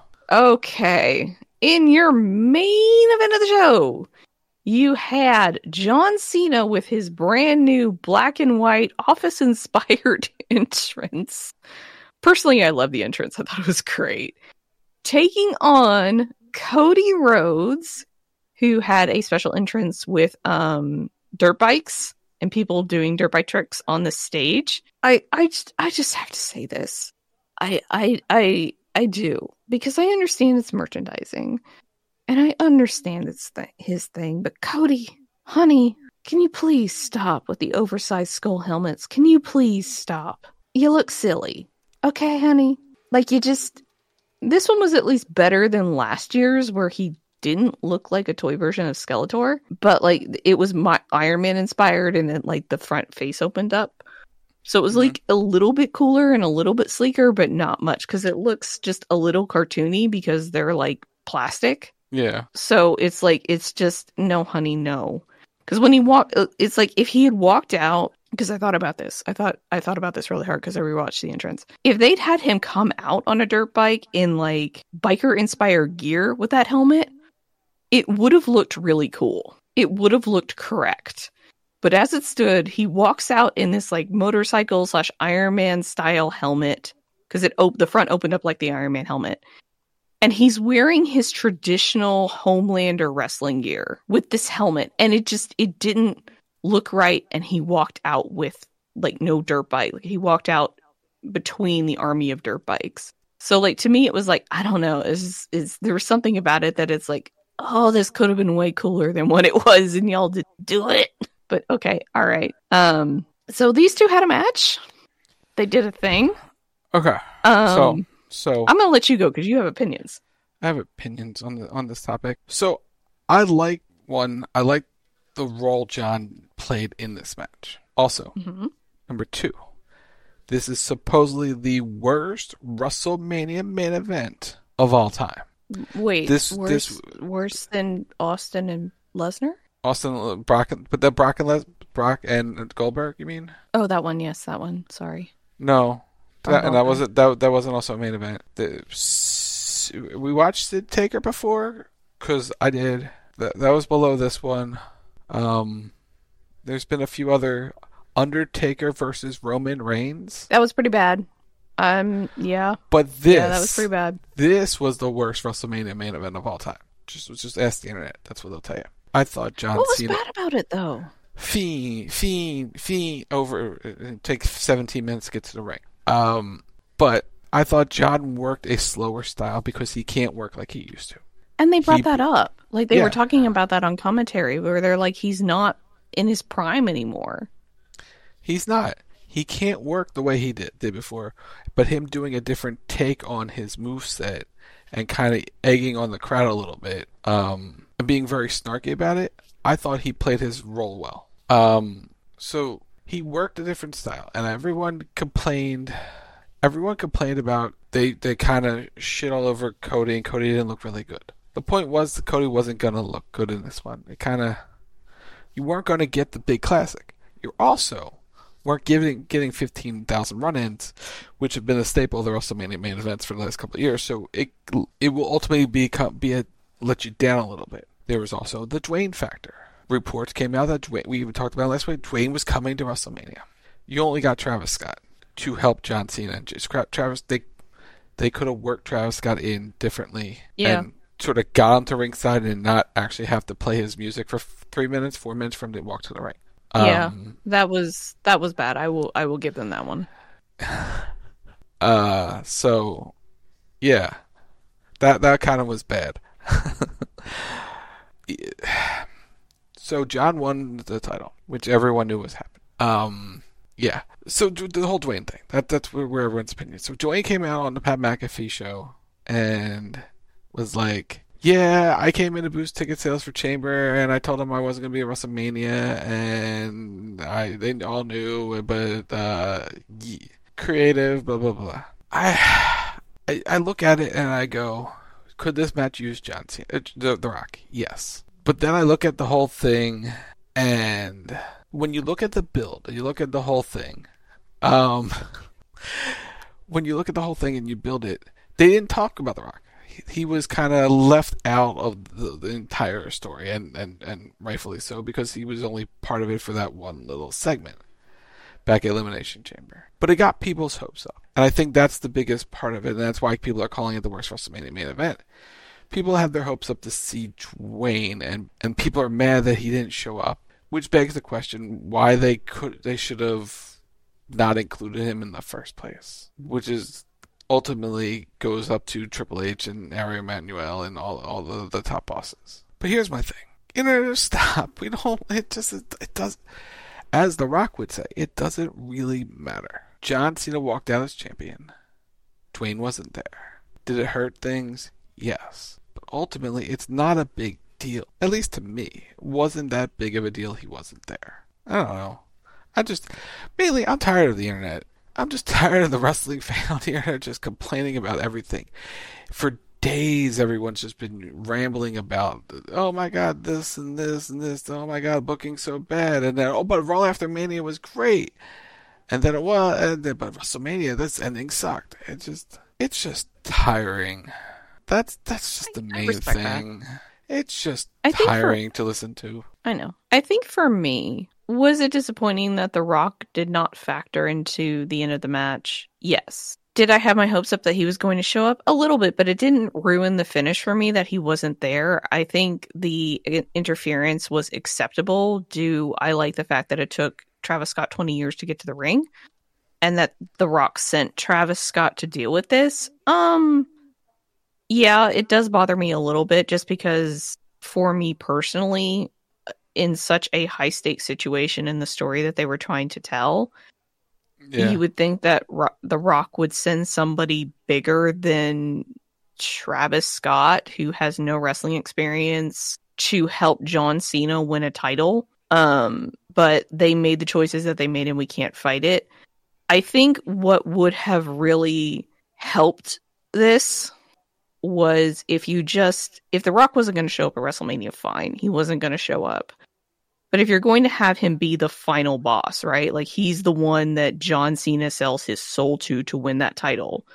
Okay. In your main event of the show, you had John Cena with his brand new black and white office-inspired entrance. Personally, I love the entrance. I thought it was great. Taking on Cody Rhodes, who had a special entrance with um, dirt bikes and people doing dirt bike tricks on the stage. I, I, just, I just have to say this. I, I, I, I do, because I understand it's merchandising, and I understand it's th- his thing. But Cody, honey, can you please stop with the oversized skull helmets? Can you please stop? You look silly. Okay, honey? Like, you just... This one was at least better than last year's, where he didn't look like a toy version of Skeletor, but, like, it was my Iron Man inspired, and then, like, the front face opened up. So it was, like, a little bit cooler and a little bit sleeker, but not much, because it looks just a little cartoony because they're, like, plastic. Yeah. So it's like, it's just, no, honey, no. Because when he walked, it's like, if he had walked out, because I thought about this. I thought I thought about this really hard because I rewatched the entrance. If they'd had him come out on a dirt bike in, like, biker-inspired gear with that helmet, it would have looked really cool. it would have looked correct. But as it stood, he walks out in this like motorcycle slash Iron Man style helmet, because it op- the front opened up like the Iron Man helmet. And he's wearing his traditional Homelander wrestling gear with this helmet. And it just, it didn't look right. And he walked out with like no dirt bike. Like, he walked out between the army of dirt bikes. So like, to me, it was like, I don't know, is is there was something about it that it's like, oh, this could have been way cooler than what it was. And y'all didn't do it. But okay. All right. Um, so these two had a match. They did a thing. Okay. Um, so, so I'm going to let you go because you have opinions. I have opinions on the on this topic. So I like one. I like the role John played in this match. Also, mm-hmm. number two, this is supposedly the worst WrestleMania main event of all time. Wait, this worse, this worse than Austin and Lesnar? Austin, Brock, but the Brock and Les, Brock and Goldberg. You mean? Oh, that one. Yes, that one. Sorry. No, that, oh, and that okay. wasn't that. That wasn't also a main event. The, we watched the Taker before because I did. That that was below this one. Um, there's been a few other Undertaker versus Roman Reigns. That was pretty bad. Um, yeah. But this, yeah, that was pretty bad. This was the worst WrestleMania main event of all time. Just, just ask the internet. That's what they'll tell you. I thought John What was Cena. bad about it though? Fiend, fiend, fiend. Over. It takes seventeen minutes to get to the ring. Um, but I thought John worked a slower style because he can't work like he used to. And they brought he, that up. Like they yeah. were talking about that on commentary, where they're like, he's not in his prime anymore. He's not. He can't work the way he did, did before. But him doing a different take on his moveset and kind of egging on the crowd a little bit, um, and being very snarky about it, I thought he played his role well. Um, so he worked a different style, and everyone complained. Everyone complained about they they kind of shit all over Cody, and Cody didn't look really good. The point was that Cody wasn't gonna look good in this one. It kind of you weren't gonna get the big classic. You also weren't giving getting fifteen thousand run-ins, which have been a staple of the WrestleMania main events for the last couple of years. So it it will ultimately be be a, let you down a little bit. There was also the Dwayne factor. Reports came out that Dwayne, we even talked about last week, Dwayne was coming to WrestleMania. You only got Travis Scott to help John Cena and just Travis. They they could have worked Travis Scott in differently, yeah. and sort of got him to ringside and not actually have to play his music for three minutes, four minutes for him to walk to the ring. Yeah, um, that was that was bad. I will I will give them that one. Uh, so yeah, that that kind of was bad. So John won the title, which everyone knew was happening. Um, yeah. So the whole Dwayne thing, that that's where, where everyone's opinion. So Dwayne came out on the Pat McAfee show and was like, yeah, I came in to boost ticket sales for Chamber, and I told them I wasn't going to be at WrestleMania, and I they all knew, but uh, yeah, creative, blah, blah, blah. I, I I look at it and I go, could this match use John Cena, uh, the, the Rock? Yes. But then I look at the whole thing, and when you look at the build, you look at the whole thing, um, when you look at the whole thing and you build it, they didn't talk about The Rock. He, he was kind of left out of the, the entire story, and, and, and rightfully so, because he was only part of it for that one little segment back at Elimination Chamber. But it got people's hopes up, and I think that's the biggest part of it, and that's why people are calling it the worst WrestleMania main event. People had their hopes up to see Dwayne, and, and people are mad that he didn't show up, which begs the question why they could they should have not included him in the first place, which is ultimately goes up to Triple H and Ari Emanuel and all all the, the top bosses. But here's my thing: you know, stop. We don't. It just it does, as The Rock would say, it doesn't really matter. John Cena walked out as champion. Dwayne wasn't there. Did it hurt things? Yes. But ultimately, it's not a big deal. At least to me. It wasn't that big of a deal he wasn't there. I don't know. I just... Mainly, I'm tired of the internet. I'm just tired of the wrestling fan on the internet just complaining about everything. For days, everyone's just been rambling about, oh my god, this and this and this. Oh my god, booking's so bad. And then, oh, but Raw After Mania was great. And then it was... And then, but WrestleMania, this ending sucked. It just... It's just tiring. That's that's just the main thing. That. It's just I think tiring for, to listen to. I know. I think for me, was it disappointing that The Rock did not factor into the end of the match? Yes. Did I have my hopes up that he was going to show up? A little bit, but it didn't ruin the finish for me that he wasn't there. I think the interference was acceptable. Do I like the fact that it took Travis Scott twenty years to get to the ring? And that The Rock sent Travis Scott to deal with this? Um, yeah, it does bother me a little bit just because for me personally, in such a high-stakes situation in the story that they were trying to tell, yeah. you would think that Ro- The Rock would send somebody bigger than Travis Scott, who has no wrestling experience, to help John Cena win a title. Um, but they made the choices that they made and we can't fight it. I think what would have really helped this was if you just, if The Rock wasn't going to show up at WrestleMania, fine. He wasn't going to show up. But if you're going to have him be the final boss, right? Like he's the one that John Cena sells his soul to to win that title.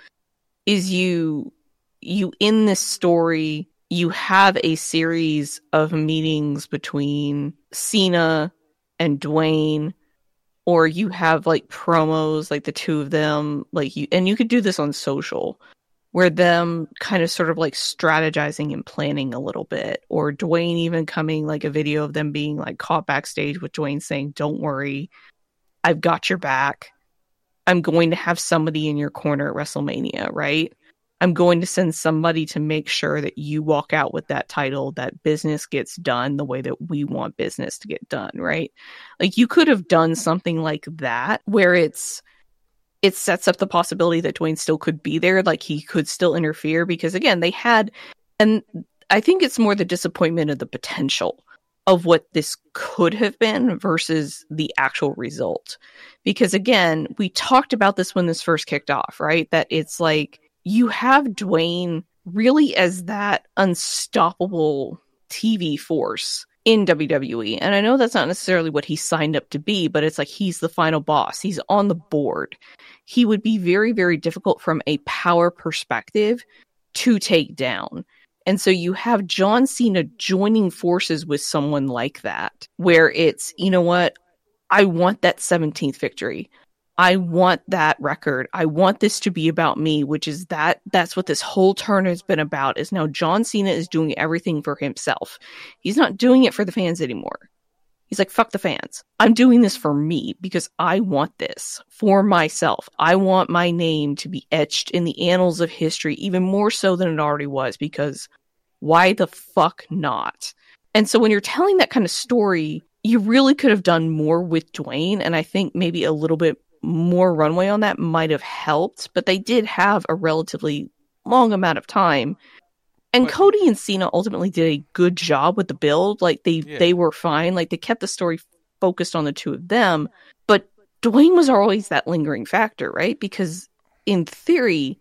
Is you, you in this story, you have a series of meetings between Cena and Dwayne, or you have like promos, like the two of them, like you, and you could do this on social, where them kind of sort of like strategizing and planning a little bit, or Dwayne even coming like a video of them being like caught backstage with Dwayne saying, "Don't worry, I've got your back. I'm going to have somebody in your corner at WrestleMania, right? I'm going to send somebody to make sure that you walk out with that title, that business gets done the way that we want business to get done," right? Like you could have done something like that where it's, it sets up the possibility that Dwayne still could be there. Like he could still interfere because again, they had, and I think it's more the disappointment of the potential of what this could have been versus the actual result. Because again, we talked about this when this first kicked off, right? That it's like, you have Dwayne really as that unstoppable T V force in W W E. And I know that's not necessarily what he signed up to be, but it's like he's the final boss. He's on the board. He would be very, very difficult from a power perspective to take down. And so you have John Cena joining forces with someone like that, where it's, you know what? I want that seventeenth victory. I want that record. I want this to be about me, which is that that's what this whole turn has been about, is now John Cena is doing everything for himself. He's not doing it for the fans anymore. He's like, fuck the fans. I'm doing this for me because I want this for myself. I want my name to be etched in the annals of history, even more so than it already was, because why the fuck not? And so when you're telling that kind of story, you really could have done more with Dwayne, and I think maybe a little bit more runway on that might have helped, but they did have a relatively long amount of time. And but, Cody and Cena ultimately did a good job with the build. Like they, yeah. they were fine. Like they kept the story focused on the two of them, but Dwayne was always that lingering factor, right? Because in theory,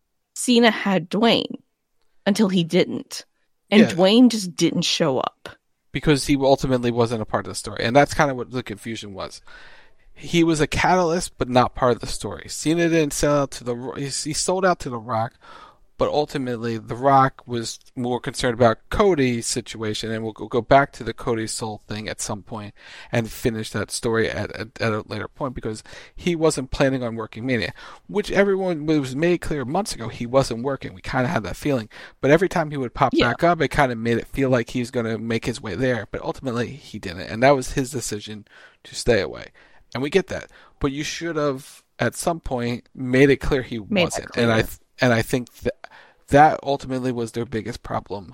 Cena had Dwayne until he didn't. And yeah. Dwayne just didn't show up. Because he ultimately wasn't a part of the story. And that's kind of what the confusion was. He was a catalyst, but not part of the story. Cena didn't sell out to the... He sold out to The Rock, but ultimately The Rock was more concerned about Cody's situation, and we'll go back to the Cody Soul thing at some point and finish that story at, at, at a later point, because he wasn't planning on working Mania, which everyone was made clear months ago he wasn't working. We kind of had that feeling. But every time he would pop yeah. back up, it kind of made it feel like he was going to make his way there, but ultimately he didn't, and that was his decision to stay away. And we get that, but you should have at some point made it clear he made wasn't. Clear. And I th- and I think that that ultimately was their biggest problem.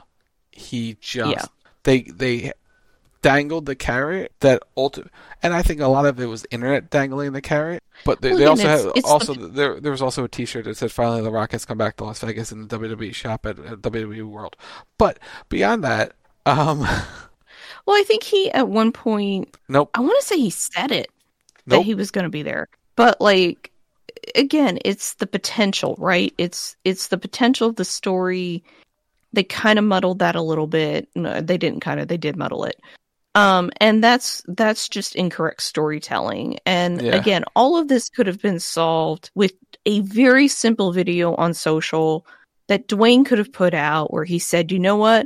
He just yeah. they they dangled the carrot that ulti- and I think a lot of it was internet dangling the carrot. But they, well, they also it's, had it's also the, there there was also a T-shirt that said "Finally, The Rock has come back to Las Vegas" in the W W E shop at, at W W E World. But beyond that, um, well, I think he at one point. Nope. I want to say he said it. That nope. he was going to be there. But, like, again, it's the potential, right? It's it's the potential of the story. They kind of muddled that a little bit. No, they didn't kind of. They did muddle it. Um, and that's that's just incorrect storytelling. And, yeah. again, all of this could have been solved with a very simple video on social that Dwayne could have put out where he said, you know what?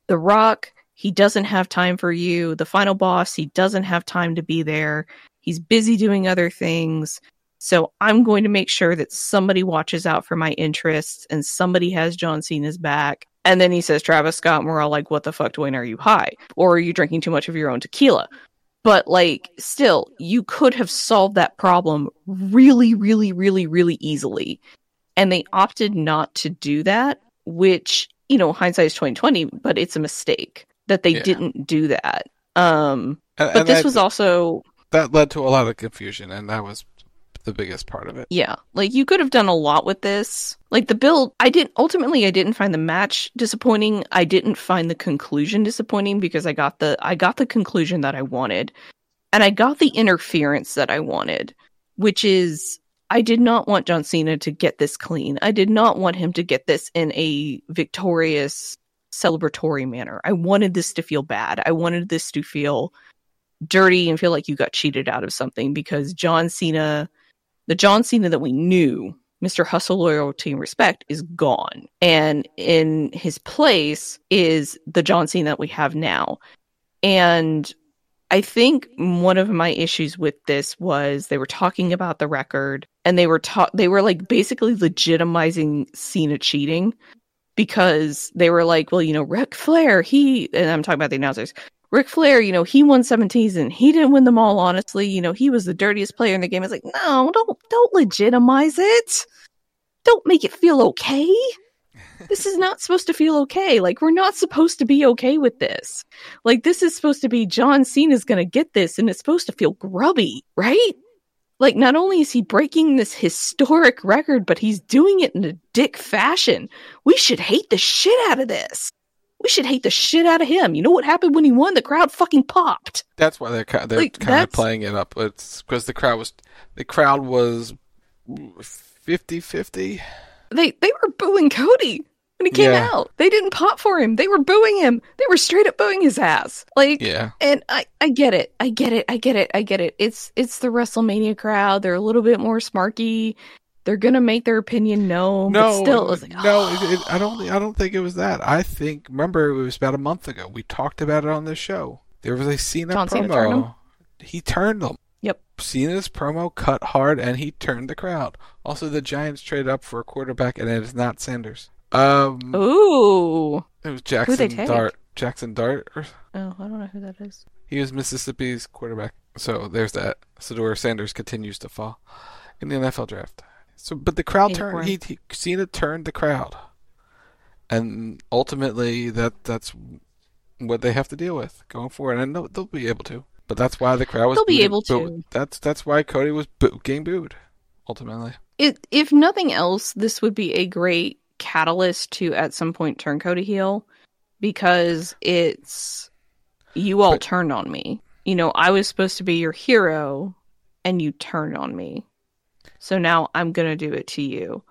The Rock, he doesn't have time for you. The final boss, he doesn't have time to be there. He's busy doing other things. So I'm going to make sure that somebody watches out for my interests and somebody has John Cena's back. And then he says Travis Scott, and we're all like, what the fuck, Dwayne, are you high? Or are you drinking too much of your own tequila? But, like, still, you could have solved that problem really, really, really, really easily. And they opted not to do that, which, you know, hindsight is twenty twenty, but it's a mistake that they yeah. didn't do that. Um, and, but and this that, was also... That led to a lot of confusion, and that was the biggest part of it. Yeah, like, you could have done a lot with this. Like, the build, I didn't, ultimately, I didn't find the match disappointing. I didn't find the conclusion disappointing because I got the, I got the conclusion that I wanted. And I got the interference that I wanted, which is, I did not want John Cena to get this clean. I did not want him to get this in a victorious, celebratory manner. I wanted this to feel bad. I wanted this to feel dirty and feel like you got cheated out of something because John Cena, the John Cena that we knew, Mister Hustle, Loyalty, and Respect, is gone. And in his place is the John Cena that we have now. And I think one of my issues with this was they were talking about the record and they were ta- they were like basically legitimizing Cena cheating because they were like, well, you know, Ric Flair, he, and I'm talking about the announcers, Ric Flair, you know, he won seventeens and he didn't win them all, honestly. You know, he was the dirtiest player in the game. It's like, no, don't, don't legitimize it. Don't make it feel okay. This is not supposed to feel okay. Like, we're not supposed to be okay with this. Like, this is supposed to be John Cena's gonna get this, and it's supposed to feel grubby, right? Like, not only is he breaking this historic record, but he's doing it in a dick fashion. We should hate the shit out of this. We should hate the shit out of him. You know what happened when he won? The crowd fucking popped. That's why they're, they're like, kind of playing it up. It's because the crowd was, the crowd was fifty-fifty. They, they were booing Cody. When he came yeah. out, they didn't pop for him. They were booing him. They were straight up booing his ass. Like, yeah. And I, I get it. I get it. I get it. I get it. It's, it's the WrestleMania crowd. They're a little bit more smarky. They're gonna make their opinion known. No, but still, it was like, oh. no. It, it, I don't. I don't think it was that. I think. Remember, it was about a month ago. We talked about it on this show. There was a Cena John promo. Cena turned him? He turned them. Yep. Cena's promo cut hard, and he turned the crowd. Also, the Giants traded up for a quarterback, and it is not Sanders. Um, Ooh. It was Jackson Dart. Jackson Dart? Or... Oh, I don't know who that is. He was Mississippi's quarterback. So there's that. Sador Sanders continues to fall in the N F L draft. So, but the crowd turned. He, he Cena turned the crowd, and ultimately that that's what they have to deal with going forward. And I know they'll be able to, but that's why the crowd was. They'll booed, be able to. Booed. That's that's why Cody was boo- getting booed. Ultimately, it if nothing else, this would be a great catalyst to at some point turn Cody heel, because it's you all but, turned on me. You know, I was supposed to be your hero, and you turned on me. So now I'm gonna do it to you.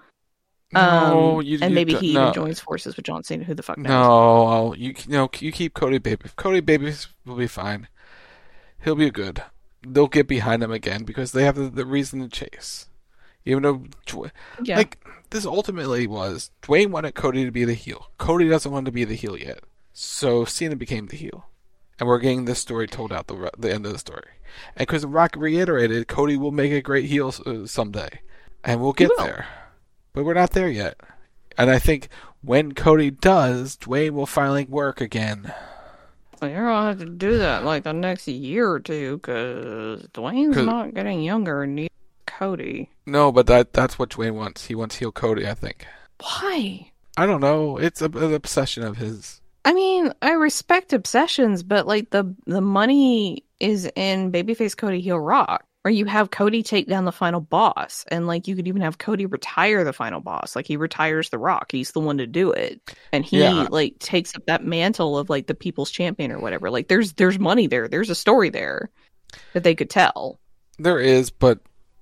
No, um, you, and you, maybe he no. even joins forces with John Cena. Who the fuck knows? No, you no, you keep Cody Baby. Cody Baby will be fine. He'll be good. They'll get behind him again because they have the, the reason to chase. Even though, yeah. like, this ultimately was, Dwayne wanted Cody to be the heel. Cody doesn't want to be the heel yet. So Cena became the heel. And we're getting this story told out, the the end of the story. And because The Rock reiterated, Cody will make a great heel uh, someday. And we'll get there. But we're not there yet. And I think when Cody does, Dwayne will finally work again. Well, you're going to have to do that like the next year or two, because Dwayne's not getting younger and neither Cody. No, but that that's what Dwayne wants. He wants heel Cody, I think. Why? I don't know. It's a, an obsession of his. I mean, I respect obsessions, but like the the money is in babyface Cody heel Rock, where you have Cody take down the final boss, and like you could even have Cody retire the final boss. Like he retires the Rock. He's the one to do it, and he yeah. like takes up that mantle of like the people's champion or whatever. Like there's there's money there. There's a story there that they could tell. There is, but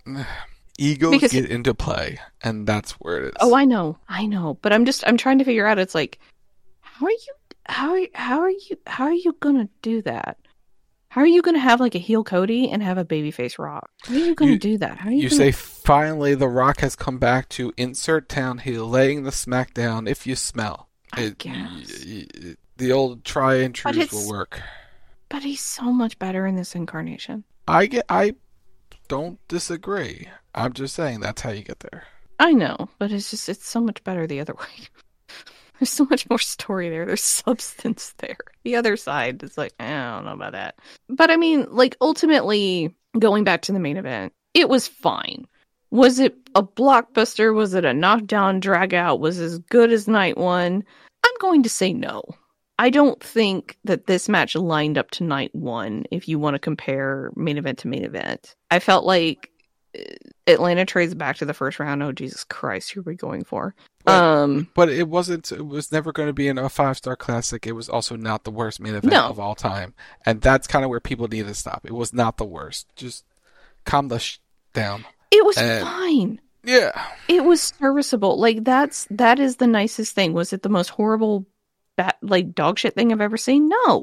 egos because, get into play, and that's where it is. Oh, I know, I know, but I'm just I'm trying to figure out. It's like, how are you? How are how are you how are you gonna do that? How are you gonna have like a heel Cody and have a babyface Rock? How are you gonna you, do that? How are you? You gonna... say finally the Rock has come back to insert town heel, laying the smack down. If you smell, I it, guess. y- y- the old try and truth will work. But he's so much better in this incarnation. I get. I don't disagree. I'm just saying that's how you get there. I know, but it's just it's so much better the other way. There's so much more story there. There's substance there. The other side is like, I don't know about that. But I mean, like, ultimately, going back to the main event, it was fine. Was it a blockbuster? Was it a knockdown, drag out? Was it as good as night one? I'm going to say no. I don't think that this match lined up to night one if you want to compare main event to main event. I felt like Atlanta trades back to the first round. Oh, Jesus Christ, who are we going for? But, um, but it wasn't. It was never going to be in a five-star classic. It was also not the worst main event no. of all time, and that's kind of where people need to stop. It was not the worst. Just calm the sh- down. It was and, fine. Yeah, it was serviceable. Like that's that is the nicest thing. Was it the most horrible, bat, like dog shit thing I've ever seen? No,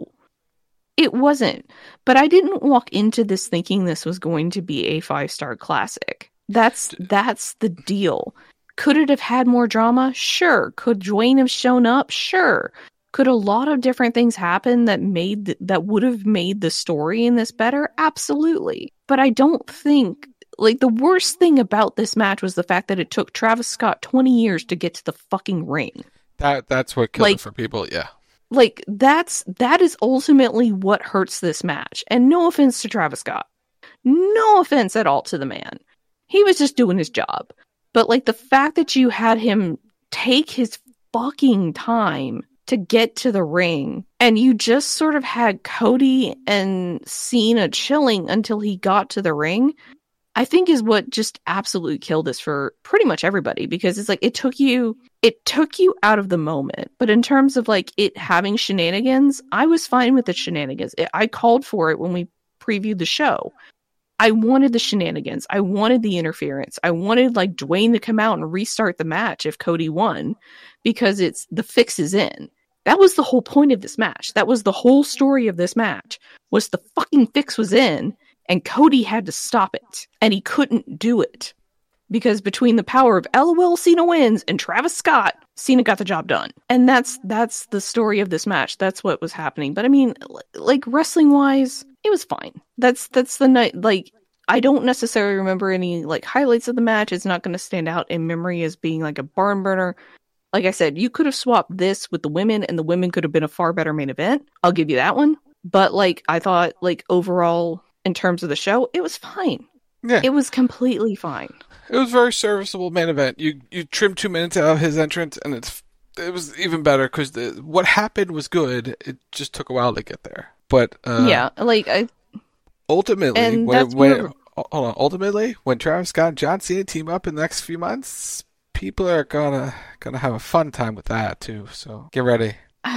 it wasn't. But I didn't walk into this thinking this was going to be a five-star classic. That's that's the deal. Could it have had more drama? Sure. Could Dwayne have shown up? Sure. Could a lot of different things happen that made th- that would have made the story in this better? Absolutely. But I don't think, like, the worst thing about this match was the fact that it took Travis Scott twenty years to get to the fucking ring. That that's what killed like, it for people. Yeah. Like that's that is ultimately what hurts this match. And no offense to Travis Scott. No offense at all to the man. He was just doing his job. But, like, the fact that you had him take his fucking time to get to the ring, and you just sort of had Cody and Cena chilling until he got to the ring, I think is what just absolutely killed this for pretty much everybody. Because it's like, it took you, it took you out of the moment. But in terms of, like, it having shenanigans, I was fine with the shenanigans. It, I called for it when we previewed the show. I wanted the shenanigans. I wanted the interference. I wanted, like, Dwayne to come out and restart the match if Cody won, because it's the fix is in. That was the whole point of this match. That was the whole story of this match, was the fucking fix was in, and Cody had to stop it. And he couldn't do it. Because between the power of LOL Cena wins and Travis Scott, Cena got the job done. And that's that's the story of this match. That's what was happening. But I mean, like, wrestling-wise, it was fine. That's that's the night. Like, I don't necessarily remember any, like, highlights of the match. It's not going to stand out in memory as being, like, a barn burner. Like I said, you could have swapped this with the women, and the women could have been a far better main event. I'll give you that one. But, like, I thought, like, overall, in terms of the show, it was fine. Yeah, it was completely fine. It was a very serviceable main event. You you trimmed two minutes out of his entrance, and it's it was even better because what happened was good. It just took a while to get there. But uh, yeah, like I ultimately, when, when hold on, ultimately, when Travis Scott and John Cena team up in the next few months, people are gonna gonna have a fun time with that too. So get ready.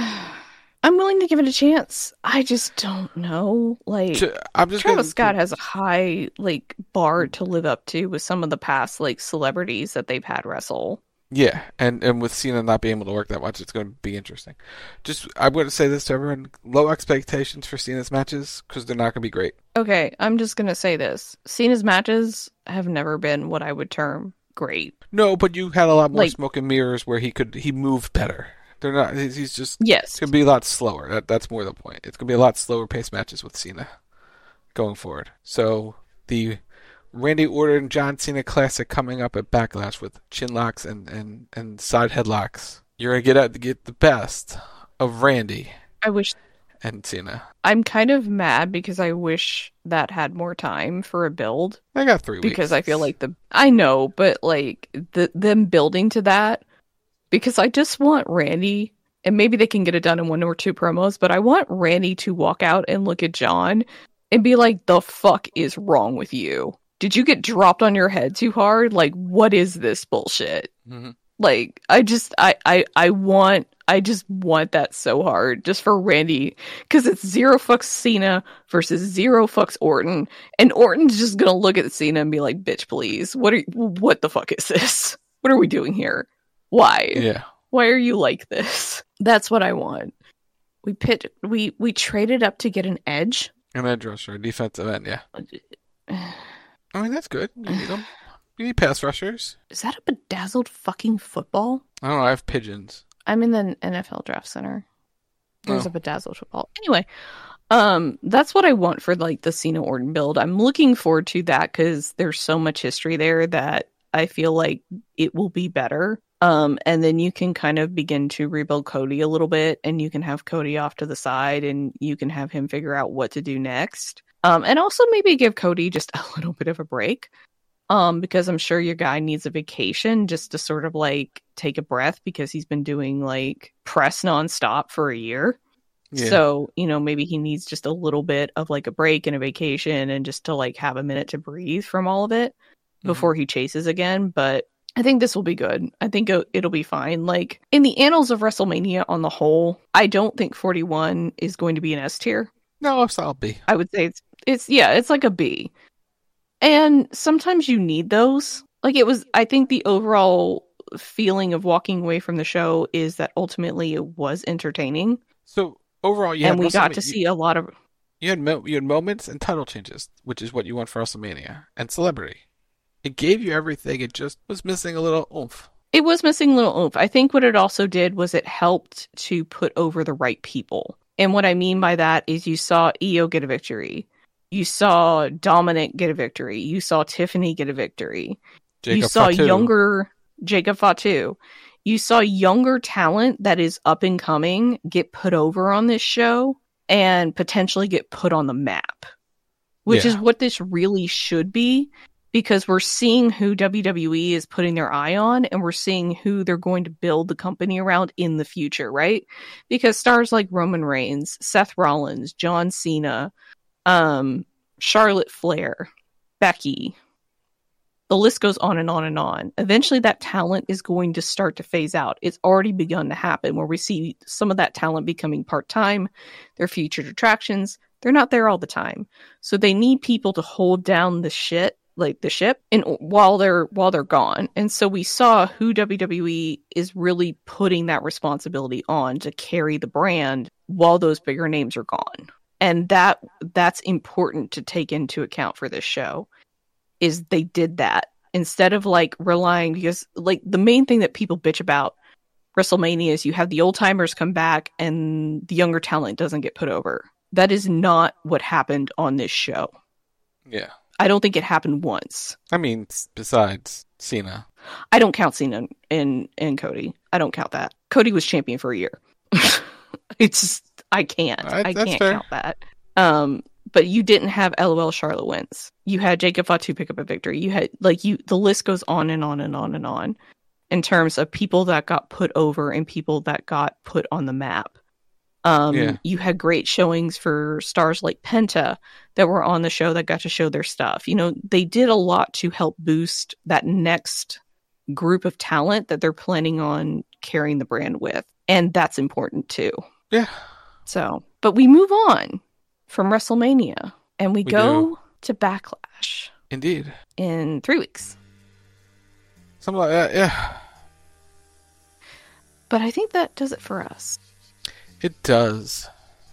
I'm willing to give it a chance. I just don't know. Like, I'm just Travis gonna... Scott has a high, like, bar to live up to with some of the past, like, celebrities that they've had wrestle. Yeah, and, and with Cena not being able to work that much, it's going to be interesting. Just, I'm going to say this to everyone: low expectations for Cena's matches because they're not going to be great. Okay, I'm just going to say this: Cena's matches have never been what I would term great. No, but you had a lot more like, smoke and mirrors where he could he moved better. They're not. He's just. Yes. It's gonna be a lot slower. That that's more the point. It's gonna be a lot slower paced matches with Cena going forward. So the Randy Orton John Cena Classic coming up at Backlash with chin locks and, and, and side headlocks. You're gonna get out to get the best of Randy. I wish. And Cena. I'm kind of mad because I wish that had more time for a build. I got three because weeks. Because I feel like the I know, but like the them building to that. Because I just want Randy, and maybe they can get it done in one or two promos, but I want Randy to walk out and look at John and be like, the fuck is wrong with you? Did you get dropped on your head too hard? Like, what is this bullshit? Mm-hmm. Like, I just, I, I, I want, I just want that so hard, just for Randy, because it's zero fucks Cena versus zero fucks Orton, and Orton's just gonna look at Cena and be like, bitch, please, what are, what the fuck is this? What are we doing here? Why? Yeah. Why are you like this? That's what I want. We pit. We we traded up to get an edge. An edge rusher, defensive end. Yeah. I mean, that's good. You need them. You need pass rushers. Is that a bedazzled fucking football? I don't know. I have pigeons. I'm in the N F L Draft Center. There's Oh. a bedazzled football. Anyway, um, that's what I want for like the Cena Orton build. I'm looking forward to that because there's so much history there that I feel like it will be better. Um, and then you can kind of begin to rebuild Cody a little bit, and you can have Cody off to the side, and you can have him figure out what to do next. Um, and also maybe give Cody just a little bit of a break. Um, because I'm sure your guy needs a vacation just to sort of like take a breath because he's been doing like press nonstop for a year. Yeah. So, you know, maybe he needs just a little bit of like a break and a vacation and just to like have a minute to breathe from all of it before he chases again. But I think this will be good. I think it- it'll be fine. Like in the annals of WrestleMania on the whole, I don't think forty-one is going to be an S tier. No, it's all B. I would say it's, it's, yeah, it's like a B. And sometimes you need those. Like it was, I think the overall feeling of walking away from the show is that ultimately it was entertaining. So overall, you and had we got WrestleMania- to see a lot of. You had mo- you had moments and title changes, which is what you want for WrestleMania, and celebrity. It gave you everything. It just was missing a little oomph. It was missing a little oomph. I think what it also did was it helped to put over the right people. And what I mean by that is you saw E O get a victory. You saw Dominic get a victory. You saw Tiffany get a victory. Jacob you saw Fatu. younger Jacob Fatu. You saw younger talent that is up and coming get put over on this show and potentially get put on the map, which Yeah. is what this really should be, because we're seeing who W W E is putting their eye on, and we're seeing who they're going to build the company around in the future, right? Because stars like Roman Reigns, Seth Rollins, John Cena, um, Charlotte Flair, Becky, the list goes on and on and on. Eventually that talent is going to start to phase out. It's already begun to happen where we see some of that talent becoming part-time. They're featured attractions. They're not there all the time. So they need people to hold down the shit, like the ship, and while they're while they're gone. And so we saw who W W E is really putting that responsibility on to carry the brand while those bigger names are gone. And that that's important to take into account for this show, is they did that instead of like relying, because like the main thing that people bitch about WrestleMania is you have the old timers come back and the younger talent doesn't get put over. That is not what happened on this show. Yeah. I don't think it happened once. I mean, s- besides Cena. I don't count Cena and, and Cody. I don't count that. Cody was champion for a year. It's just, I can't. Right, I that's can't fair. count that. Um, but you didn't have LOL Charlotte wins. You had Jacob Fatu pick up a victory. You had, like, you, the list goes on and on and on and on in terms of people that got put over and people that got put on the map. Um, Yeah. You had great showings for stars like Penta that were on the show that got to show their stuff. You know, they did a lot to help boost that next group of talent that they're planning on carrying the brand with. And that's important too. Yeah. So, but we move on from WrestleMania and we, We go do. to Backlash Indeed. in three weeks. Something like that, yeah. But I think that does it for us. It does.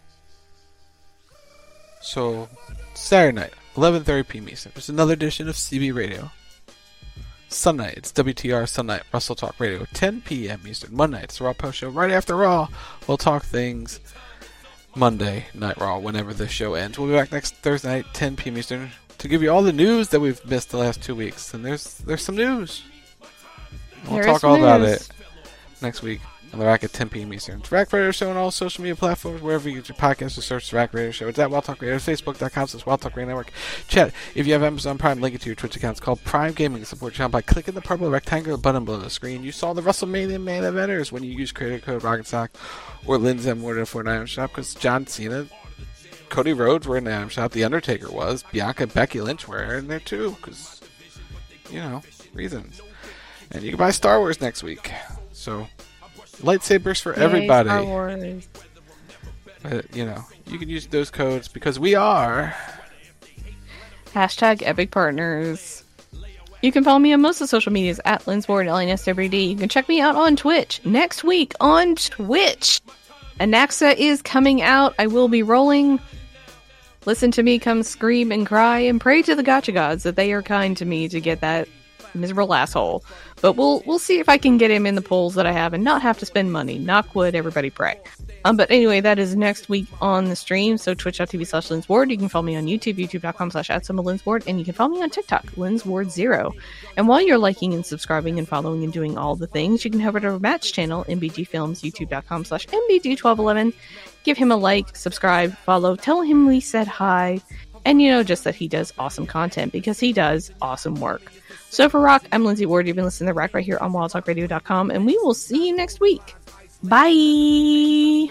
So, Saturday night, eleven thirty p.m. Eastern. There's another edition of C B Radio. Sunday, it's W T R Sunday, Russell Talk Radio, ten p.m. Eastern. Monday, it's the Raw Post Show. Right after Raw, we'll talk things Monday Night Raw, whenever the show ends. We'll be back next Thursday night, ten p.m. Eastern, to give you all the news that we've missed the last two weeks. And there's there's some news. We'll There is talk some all about news. it next week on the Rack at ten p.m. Eastern. It's Rack Radio Show on all social media platforms, wherever you get your podcasts, just search the Rack Radio Show. It's at Wild Talk Radio, Facebook.com slash Wild Talk Radio Network. Chat, if you have Amazon Prime, link it to your Twitch account. It's called Prime Gaming. Support channel by clicking the purple rectangular button below the screen. You saw the WrestleMania main eventers when you use creator code RocketSock or Lynn's M Ward for an item shop, because John Cena, Cody Rhodes were in the item shop, The Undertaker was, Bianca and Becky Lynch were in there too, because, you know, reasons. And you can buy Star Wars next week. So, lightsabers for Yay, everybody. Star Wars. But, you know, you can use those codes because we are... Hashtag Epic Partners. You can follow me on most of the social medias at Linsward and L N S W D. You can check me out on Twitch next week on Twitch. Anaxa is coming out. I will be rolling. Listen to me come scream and cry and pray to the Gacha gods that they are kind to me to get that miserable asshole. But we'll we'll see if I can get him in the polls that I have and not have to spend money. Knock wood, everybody pray. Um, but anyway, that is next week on the stream. So twitch.tv slash Lynn's Ward. You can follow me on YouTube, youtube.com slash at some Lynn's Ward. And you can follow me on TikTok, Lynn's Ward Zero. And while you're liking and subscribing and following and doing all the things, you can head over to our Matt's channel, M B G Films, youtube.com slash M B G twelve eleven. Give him a like, subscribe, follow, tell him we said hi. And you know, just that he does awesome content because he does awesome work. So for Rock, I'm Lindsay Ward. You've been listening to Rock right here on wild talk radio dot com. And we will see you next week. Bye.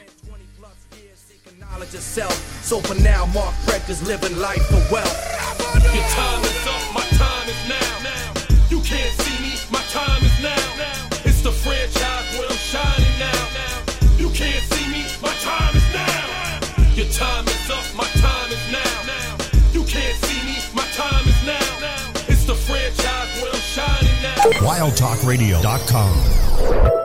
So for now, Mark Breck is living life for wealth. Your time is up, my time is now. You can't see me, my time is now. It's the franchise where I'm shining now. You can't see me, my time is now. Your time is up, my time is now. You can't see me, my time is now. It's the franchise where I'm shining now. wild talk radio dot com